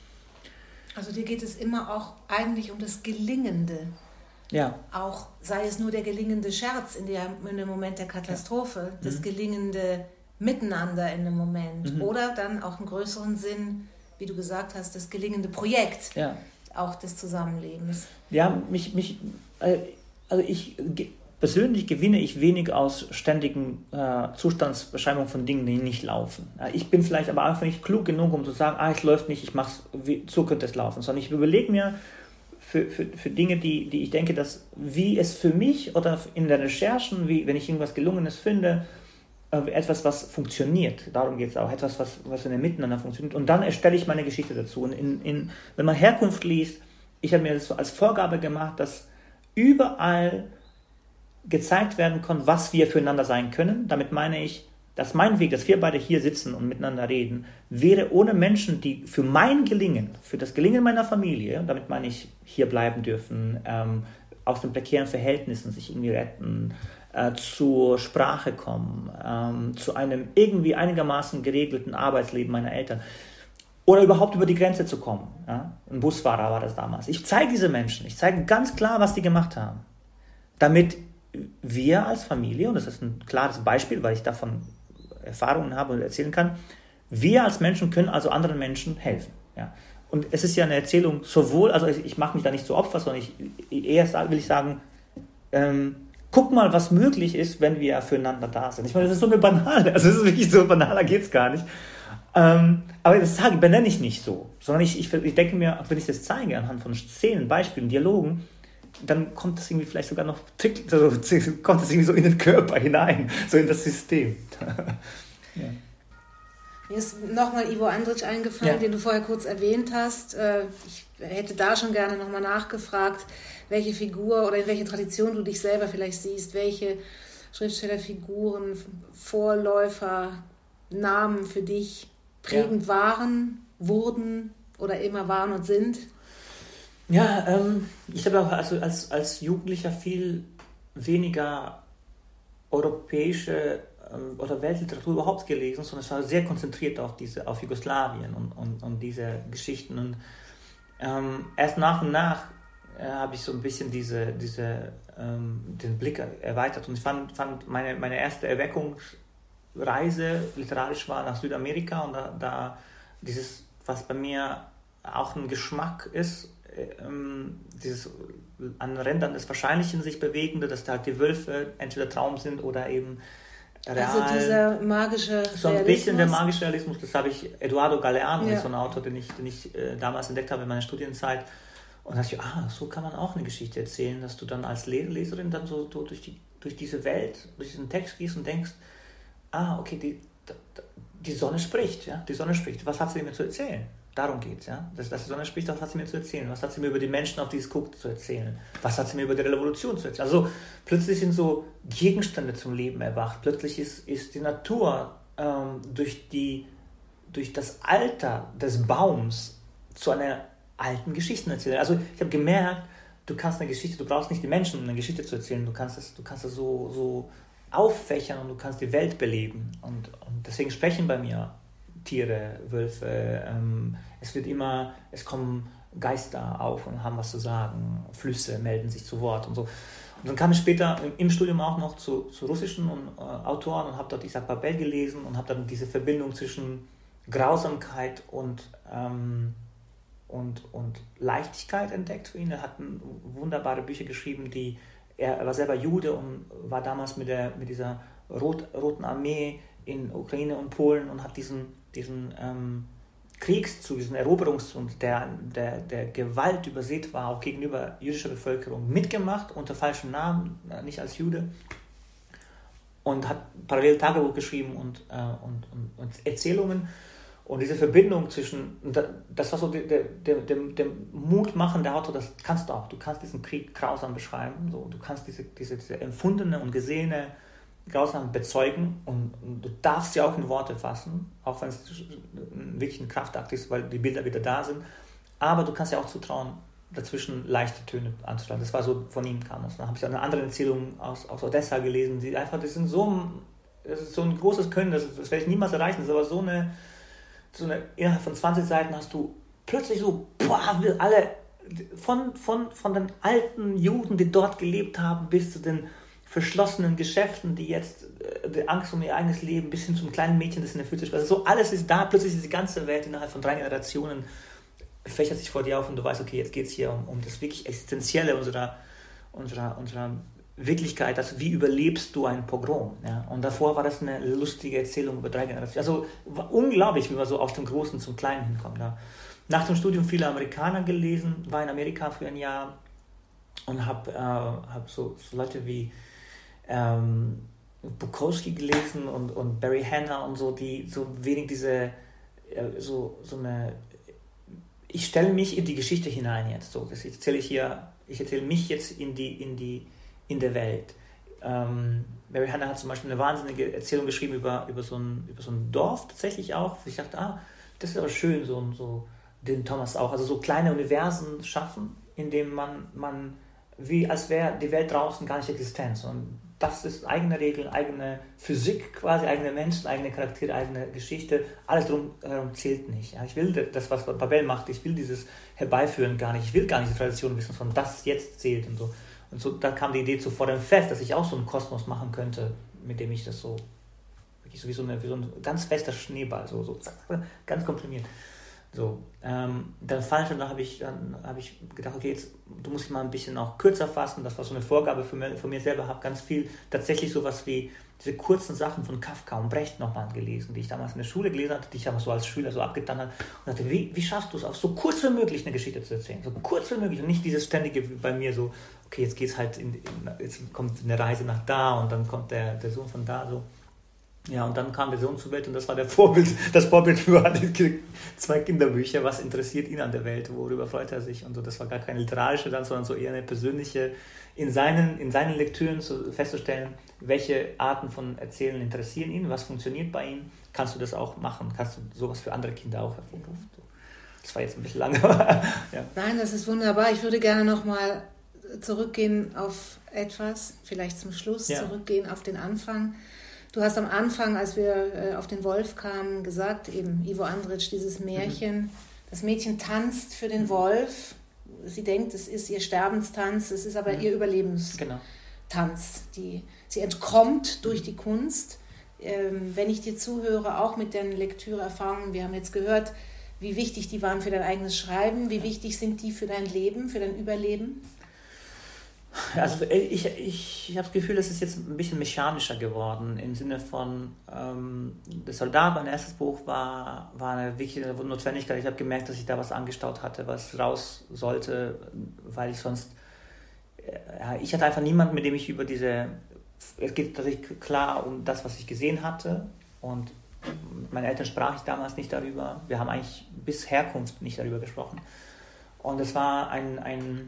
Also dir geht es immer auch eigentlich um das Gelingende. Ja. Auch sei es nur der gelingende Scherz in, der, in dem Moment der Katastrophe, ja. das mhm. gelingende Miteinander in dem Moment mhm. oder dann auch im größeren Sinn, wie du gesagt hast, das gelingende Projekt. Ja. Auch des Zusammenlebens. Ja, mich, mich, also ich persönlich gewinne ich wenig aus ständigen äh, Zustandsbeschreibungen von Dingen, die nicht laufen. Ich bin vielleicht aber einfach nicht klug genug, um zu sagen, ah, es läuft nicht, ich mach's, wie, so könnte es laufen. Sondern ich überlege mir für, für, für Dinge, die, die ich denke, dass wie es für mich oder in den Recherchen, wie wenn ich irgendwas Gelungenes finde, etwas, was funktioniert, darum geht es auch, etwas, was, was in der Miteinander funktioniert. Und dann erstelle ich meine Geschichte dazu. Und in, in, wenn man Herkunft liest, ich habe mir das als Vorgabe gemacht, dass überall gezeigt werden kann, was wir füreinander sein können. Damit meine ich, dass mein Weg, dass wir beide hier sitzen und miteinander reden, wäre ohne Menschen, die für mein Gelingen, für das Gelingen meiner Familie, damit meine ich, hier bleiben dürfen, ähm, aus den prekären Verhältnissen sich irgendwie retten, äh, zur Sprache kommen, ähm, zu einem irgendwie einigermaßen geregelten Arbeitsleben meiner Eltern oder überhaupt über die Grenze zu kommen. Ja? Ein Busfahrer war das damals. Ich zeige diese Menschen, ich zeige ganz klar, was die gemacht haben, damit wir als Familie, und das ist ein klares Beispiel, weil ich davon Erfahrungen habe und erzählen kann, wir als Menschen können also anderen Menschen helfen. Ja? Und es ist ja eine Erzählung sowohl, also ich, ich mache mich da nicht zu Opfer, sondern ich, eher will ich sagen, ähm, guck mal, was möglich ist, wenn wir füreinander da sind. Ich meine, das ist so eine banale, also es ist wirklich so banaler geht es gar nicht. Ähm, aber das sage, benenne ich nicht so, sondern ich, ich, ich denke mir, wenn ich das zeige anhand von Szenen, Beispielen, Dialogen, dann kommt das irgendwie vielleicht sogar noch, also, kommt das irgendwie so in den Körper hinein, so in das System. Ja. Mir ist nochmal Ivo Andrić eingefallen, ja. den du vorher kurz erwähnt hast. Ich hätte da schon gerne nochmal nachgefragt, welche Figur oder in welche Tradition du dich selber vielleicht siehst, welche Schriftstellerfiguren, Vorläufer, Namen für dich prägend ja. waren, wurden oder immer waren und sind. Ja, ähm, ich habe auch also als, als Jugendlicher viel weniger europäische ähm, oder Weltliteratur überhaupt gelesen, sondern es war sehr konzentriert auf, diese, auf Jugoslawien und, und, und diese Geschichten. Und ähm, erst nach und nach äh, habe ich so ein bisschen diese, diese, ähm, den Blick erweitert. Und ich fand, fand meine, meine erste Erweckungsreise literarisch war nach Südamerika und da, da dieses, was bei mir auch ein Geschmack ist, dieses an Rändern des Wahrscheinlichen sich bewegende, dass da halt die Wölfe entweder Traum sind oder eben real. Also dieser magische Realismus. So ein bisschen der magische Realismus, das habe ich, Eduardo Galeano, ja. so ein Autor, den ich, den ich äh, damals entdeckt habe in meiner Studienzeit. Und da dachte ich, ah, so kann man auch eine Geschichte erzählen, dass du dann als Leserin dann so, so durch, die, durch diese Welt, durch diesen Text gehst und denkst, ah, okay, die, die Sonne spricht, ja, die Sonne spricht, was hat sie mir zu erzählen? Darum geht es, ja. Dass, dass die Sonne spricht, was hat sie mir zu erzählen? Was hat sie mir über die Menschen, auf die es guckt, zu erzählen? Was hat sie mir über die Revolution zu erzählen? Also plötzlich sind so Gegenstände zum Leben erwacht. Plötzlich ist, ist die Natur ähm, durch, die, durch das Alter des Baums zu einer alten Geschichte erzählen. Also ich habe gemerkt, du kannst eine Geschichte, du brauchst nicht die Menschen, um eine Geschichte zu erzählen. Du kannst es, du kannst es so, so auffächern und du kannst die Welt beleben. Und, und deswegen sprechen bei mir Tiere, Wölfe, ähm, es wird immer, es kommen Geister auf und haben was zu sagen, Flüsse melden sich zu Wort und so. Und dann kam ich später im, im Studium auch noch zu, zu russischen und, äh, Autoren und habe dort Isaac Babel gelesen und habe dann diese Verbindung zwischen Grausamkeit und, ähm, und, und Leichtigkeit entdeckt für ihn. Er hat wunderbare Bücher geschrieben, die, er, er war selber Jude und war damals mit, der, mit dieser Rot, Roten Armee in Ukraine und Polen und hat diesen diesen ähm, Kriegszug, diesen Eroberungszug, der, der, der Gewalt übersät war, auch gegenüber jüdischer Bevölkerung, mitgemacht, unter falschem Namen, nicht als Jude, und hat parallel Tagebuch geschrieben und, äh, und, und, und Erzählungen. Und diese Verbindung zwischen, das war so der, der, der, der Mut machen, der Autor, das kannst du auch, du kannst diesen Krieg grausam beschreiben, so, du kannst diese, diese, diese empfundene und gesehene grausam bezeugen und, und du darfst sie auch in Worte fassen, auch wenn es wirklich ein Kraftakt ist, weil die Bilder wieder da sind, aber du kannst ja auch zutrauen, dazwischen leichte Töne anzuschlagen. Das war so, von ihm kam das. Dann habe ich eine andere Erzählung aus, aus Odessa gelesen, die einfach, das sind so, das ist so ein großes Können, das, das werde ich niemals erreichen, das ist aber so eine, so eine, innerhalb von zwanzig Seiten hast du plötzlich so, boah, wir alle, von, von, von den alten Juden, die dort gelebt haben, bis zu den verschlossenen Geschäften, die jetzt äh, die Angst um ihr eigenes Leben, bis hin zum kleinen Mädchen, das in der Füße spielt. Also so alles ist da, plötzlich ist die ganze Welt innerhalb von drei Generationen fächert sich vor dir auf und du weißt, okay, jetzt geht es hier um, um das wirklich Existenzielle unserer, unserer, unserer Wirklichkeit, also wie überlebst du ein Pogrom. Ja? Und davor war das eine lustige Erzählung über drei Generationen. Also war unglaublich, wie man so aus dem Großen zum Kleinen hinkommt. Ja? Nach dem Studium viele Amerikaner gelesen, war in Amerika für ein Jahr und habe äh, hab so, so Leute wie Ähm, Bukowski gelesen und, und Barry Hannah und so, die so wenig diese, äh, so, so eine, ich stelle mich in die Geschichte hinein jetzt, so, das erzähle ich hier, ich erzähle mich jetzt in die, in die, in der Welt. Ähm, Barry Hannah hat zum Beispiel eine wahnsinnige Erzählung geschrieben über, über, so ein, über so ein Dorf tatsächlich auch, ich dachte, ah, das ist aber schön, so, so den Thomas auch, also so kleine Universen schaffen, in denen man, man wie als wäre die Welt draußen gar nicht existent, sondern das ist eigene Regeln, eigene Physik quasi, eigene Menschen, eigene Charaktere, eigene Geschichte. Alles drumherum zählt nicht. Ja, ich will das, was Babel macht, ich will dieses Herbeiführen gar nicht. Ich will gar nicht die Tradition wissen, von das jetzt zählt und so. Und so, da kam die Idee zu Fordern Fest, dass ich auch so einen Kosmos machen könnte, mit dem ich das so, wirklich so wie so, eine, wie so ein ganz fester Schneeball, so, so ganz komprimiert. So, ähm, dann fand ich, dann habe ich, dann habe ich gedacht, okay, jetzt, du musst dich mal ein bisschen auch kürzer fassen. Das war so eine Vorgabe für mir, von mir selber. Habe ganz viel tatsächlich sowas wie diese kurzen Sachen von Kafka und Brecht nochmal gelesen, die ich damals in der Schule gelesen hatte, die ich aber so als Schüler so abgetan habe. Und dachte, wie, wie schaffst du es, auf so kurz wie möglich eine Geschichte zu erzählen? So kurz wie möglich und nicht dieses ständige bei mir so, okay, jetzt geht's halt in, in, jetzt kommt eine Reise nach da und dann kommt der, der Sohn von da so. Ja, und dann kam der Sohn zur Welt und das war der Vorbild, das Vorbild für die zwei Kinderbücher. Was interessiert ihn an der Welt? Worüber freut er sich? Und so, das war gar keine literarische dann, sondern so eher eine persönliche, in seinen, in seinen Lektüren zu, festzustellen, welche Arten von Erzählen interessieren ihn, was funktioniert bei ihm. Kannst du das auch machen? Kannst du sowas für andere Kinder auch hervorrufen? So. Das war jetzt ein bisschen lang. Ja. Nein, das ist wunderbar. Ich würde gerne nochmal zurückgehen auf etwas, vielleicht zum Schluss, ja. zurückgehen auf den Anfang. Du hast am Anfang, als wir äh, auf den Wolf kamen, gesagt, eben Ivo Andrić, dieses Märchen, mhm. das Mädchen tanzt für den Wolf. Sie denkt, es ist ihr Sterbenstanz, es ist aber mhm. ihr Überlebenstanz. Genau. Die, sie entkommt durch die Kunst. Ähm, wenn ich dir zuhöre, auch mit den Lektüreerfahrungen, wir haben jetzt gehört, wie wichtig die waren für dein eigenes Schreiben, wie wichtig sind die für dein Leben, für dein Überleben? Also ich, ich, ich habe das Gefühl, es ist jetzt ein bisschen mechanischer geworden, im Sinne von, ähm, der Soldat, mein erstes Buch, war, war eine wichtige Notwendigkeit. Ich habe gemerkt, dass ich da was angestaut hatte, was raus sollte, weil ich sonst, ja, ich hatte einfach niemanden, mit dem ich über diese, es geht tatsächlich klar um das, was ich gesehen hatte, und mit meinen Eltern sprach ich damals nicht darüber. Wir haben eigentlich bis Herkunft nicht darüber gesprochen. Und es war ein, ein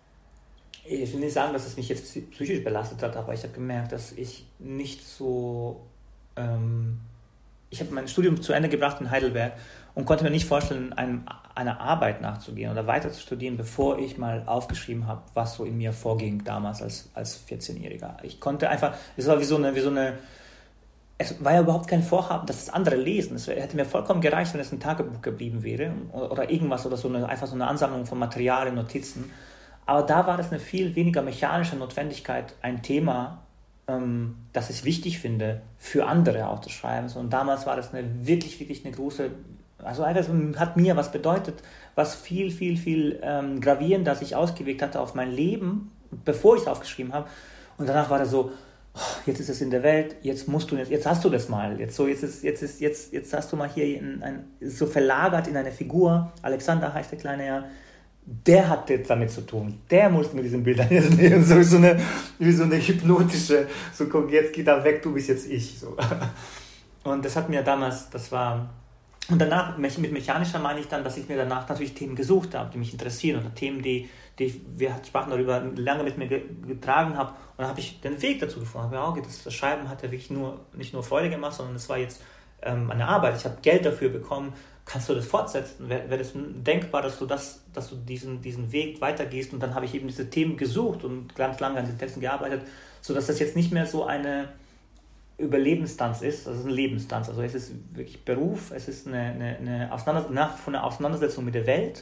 ich will nicht sagen, dass es mich jetzt psychisch belastet hat, aber ich habe gemerkt, dass ich nicht so... Ähm, ich habe mein Studium zu Ende gebracht in Heidelberg und konnte mir nicht vorstellen, einem, einer Arbeit nachzugehen oder weiter zu studieren, bevor ich mal aufgeschrieben habe, was so in mir vorging damals als, als vierzehnjähriger. Ich konnte einfach... Es war wie so eine... Wie so eine es war ja überhaupt kein Vorhaben, dass es andere lesen. Es hätte mir vollkommen gereicht, wenn es ein Tagebuch geblieben wäre oder, oder irgendwas oder so eine, einfach so eine Ansammlung von Materialien, Notizen. Aber da war das eine viel weniger mechanische Notwendigkeit, ein Thema, ähm, das ich wichtig finde, für andere aufzuschreiben. Und damals war das eine wirklich, wirklich eine große, also das hat mir was bedeutet, was viel, viel, viel ähm, gravierender sich ausgewirkt hatte auf mein Leben, bevor ich es aufgeschrieben habe. Und danach war das so, oh, jetzt ist es in der Welt, jetzt musst du, jetzt hast du das mal, jetzt so, jetzt ist, jetzt ist, jetzt, jetzt hast du mal hier ein, ein, so verlagert in eine Figur. Alexander heißt der Kleine ja. Der hat jetzt damit zu tun, der muss mit diesen Bildern jetzt nehmen, so wie so eine, wie so eine hypnotische, so komm, jetzt geh da weg, du bist jetzt ich. So. Und das hat mir damals, das war, und danach, mit mechanischer meine ich dann, dass ich mir danach natürlich Themen gesucht habe, die mich interessieren oder Themen, die, die wir sprachen darüber, lange mit mir getragen habe, und dann habe ich den Weg dazu gefunden. Ja, okay, das Schreiben hat ja wirklich nur, nicht nur Freude gemacht, sondern es war jetzt ähm, eine Arbeit, ich habe Geld dafür bekommen. Kannst du das fortsetzen? Wäre wär das denkbar, dass du, das, dass du diesen, diesen Weg weitergehst? Und dann habe ich eben diese Themen gesucht und ganz lange an den Texten gearbeitet, sodass das jetzt nicht mehr so eine Überlebenstanz ist, das ist eine Lebenstanz. Also es ist wirklich Beruf, es ist eine, eine, eine, Auseinanders- nach, von einer Auseinandersetzung mit der Welt.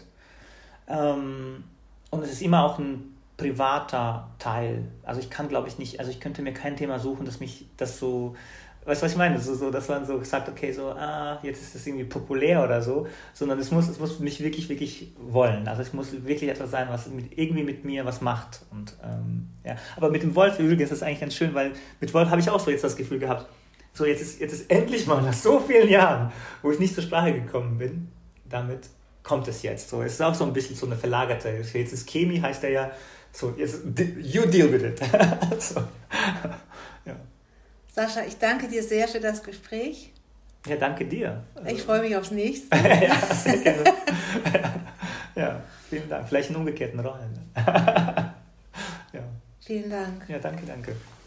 Ähm, und es ist immer auch ein privater Teil. Also ich kann, glaube ich, nicht, also ich könnte mir kein Thema suchen, das mich, das so... Weißt du, was ich meine? So, so, dass man so sagt, okay, so, ah, jetzt ist das irgendwie populär oder so, sondern es muss, es muss mich wirklich, wirklich wollen. Also es muss wirklich etwas sein, was mit, irgendwie mit mir was macht. Und, ähm, ja. Aber mit dem Wolf übrigens ist das eigentlich ganz schön, weil mit Wolf habe ich auch so jetzt das Gefühl gehabt, so jetzt ist, jetzt ist endlich mal nach so vielen Jahren, wo ich nicht zur Sprache gekommen bin, damit kommt es jetzt. So, es ist auch so ein bisschen so eine verlagerte, jetzt ist Chemie, heißt er ja, so, jetzt, you deal with it. So, ja. Sascha, ich danke dir sehr für das Gespräch. Ja, danke dir. Ich freue mich aufs nächste. Ja, sehr gerne. Ja, vielen Dank. Vielleicht in umgekehrten Rollen. Ja. Vielen Dank. Ja, danke, danke.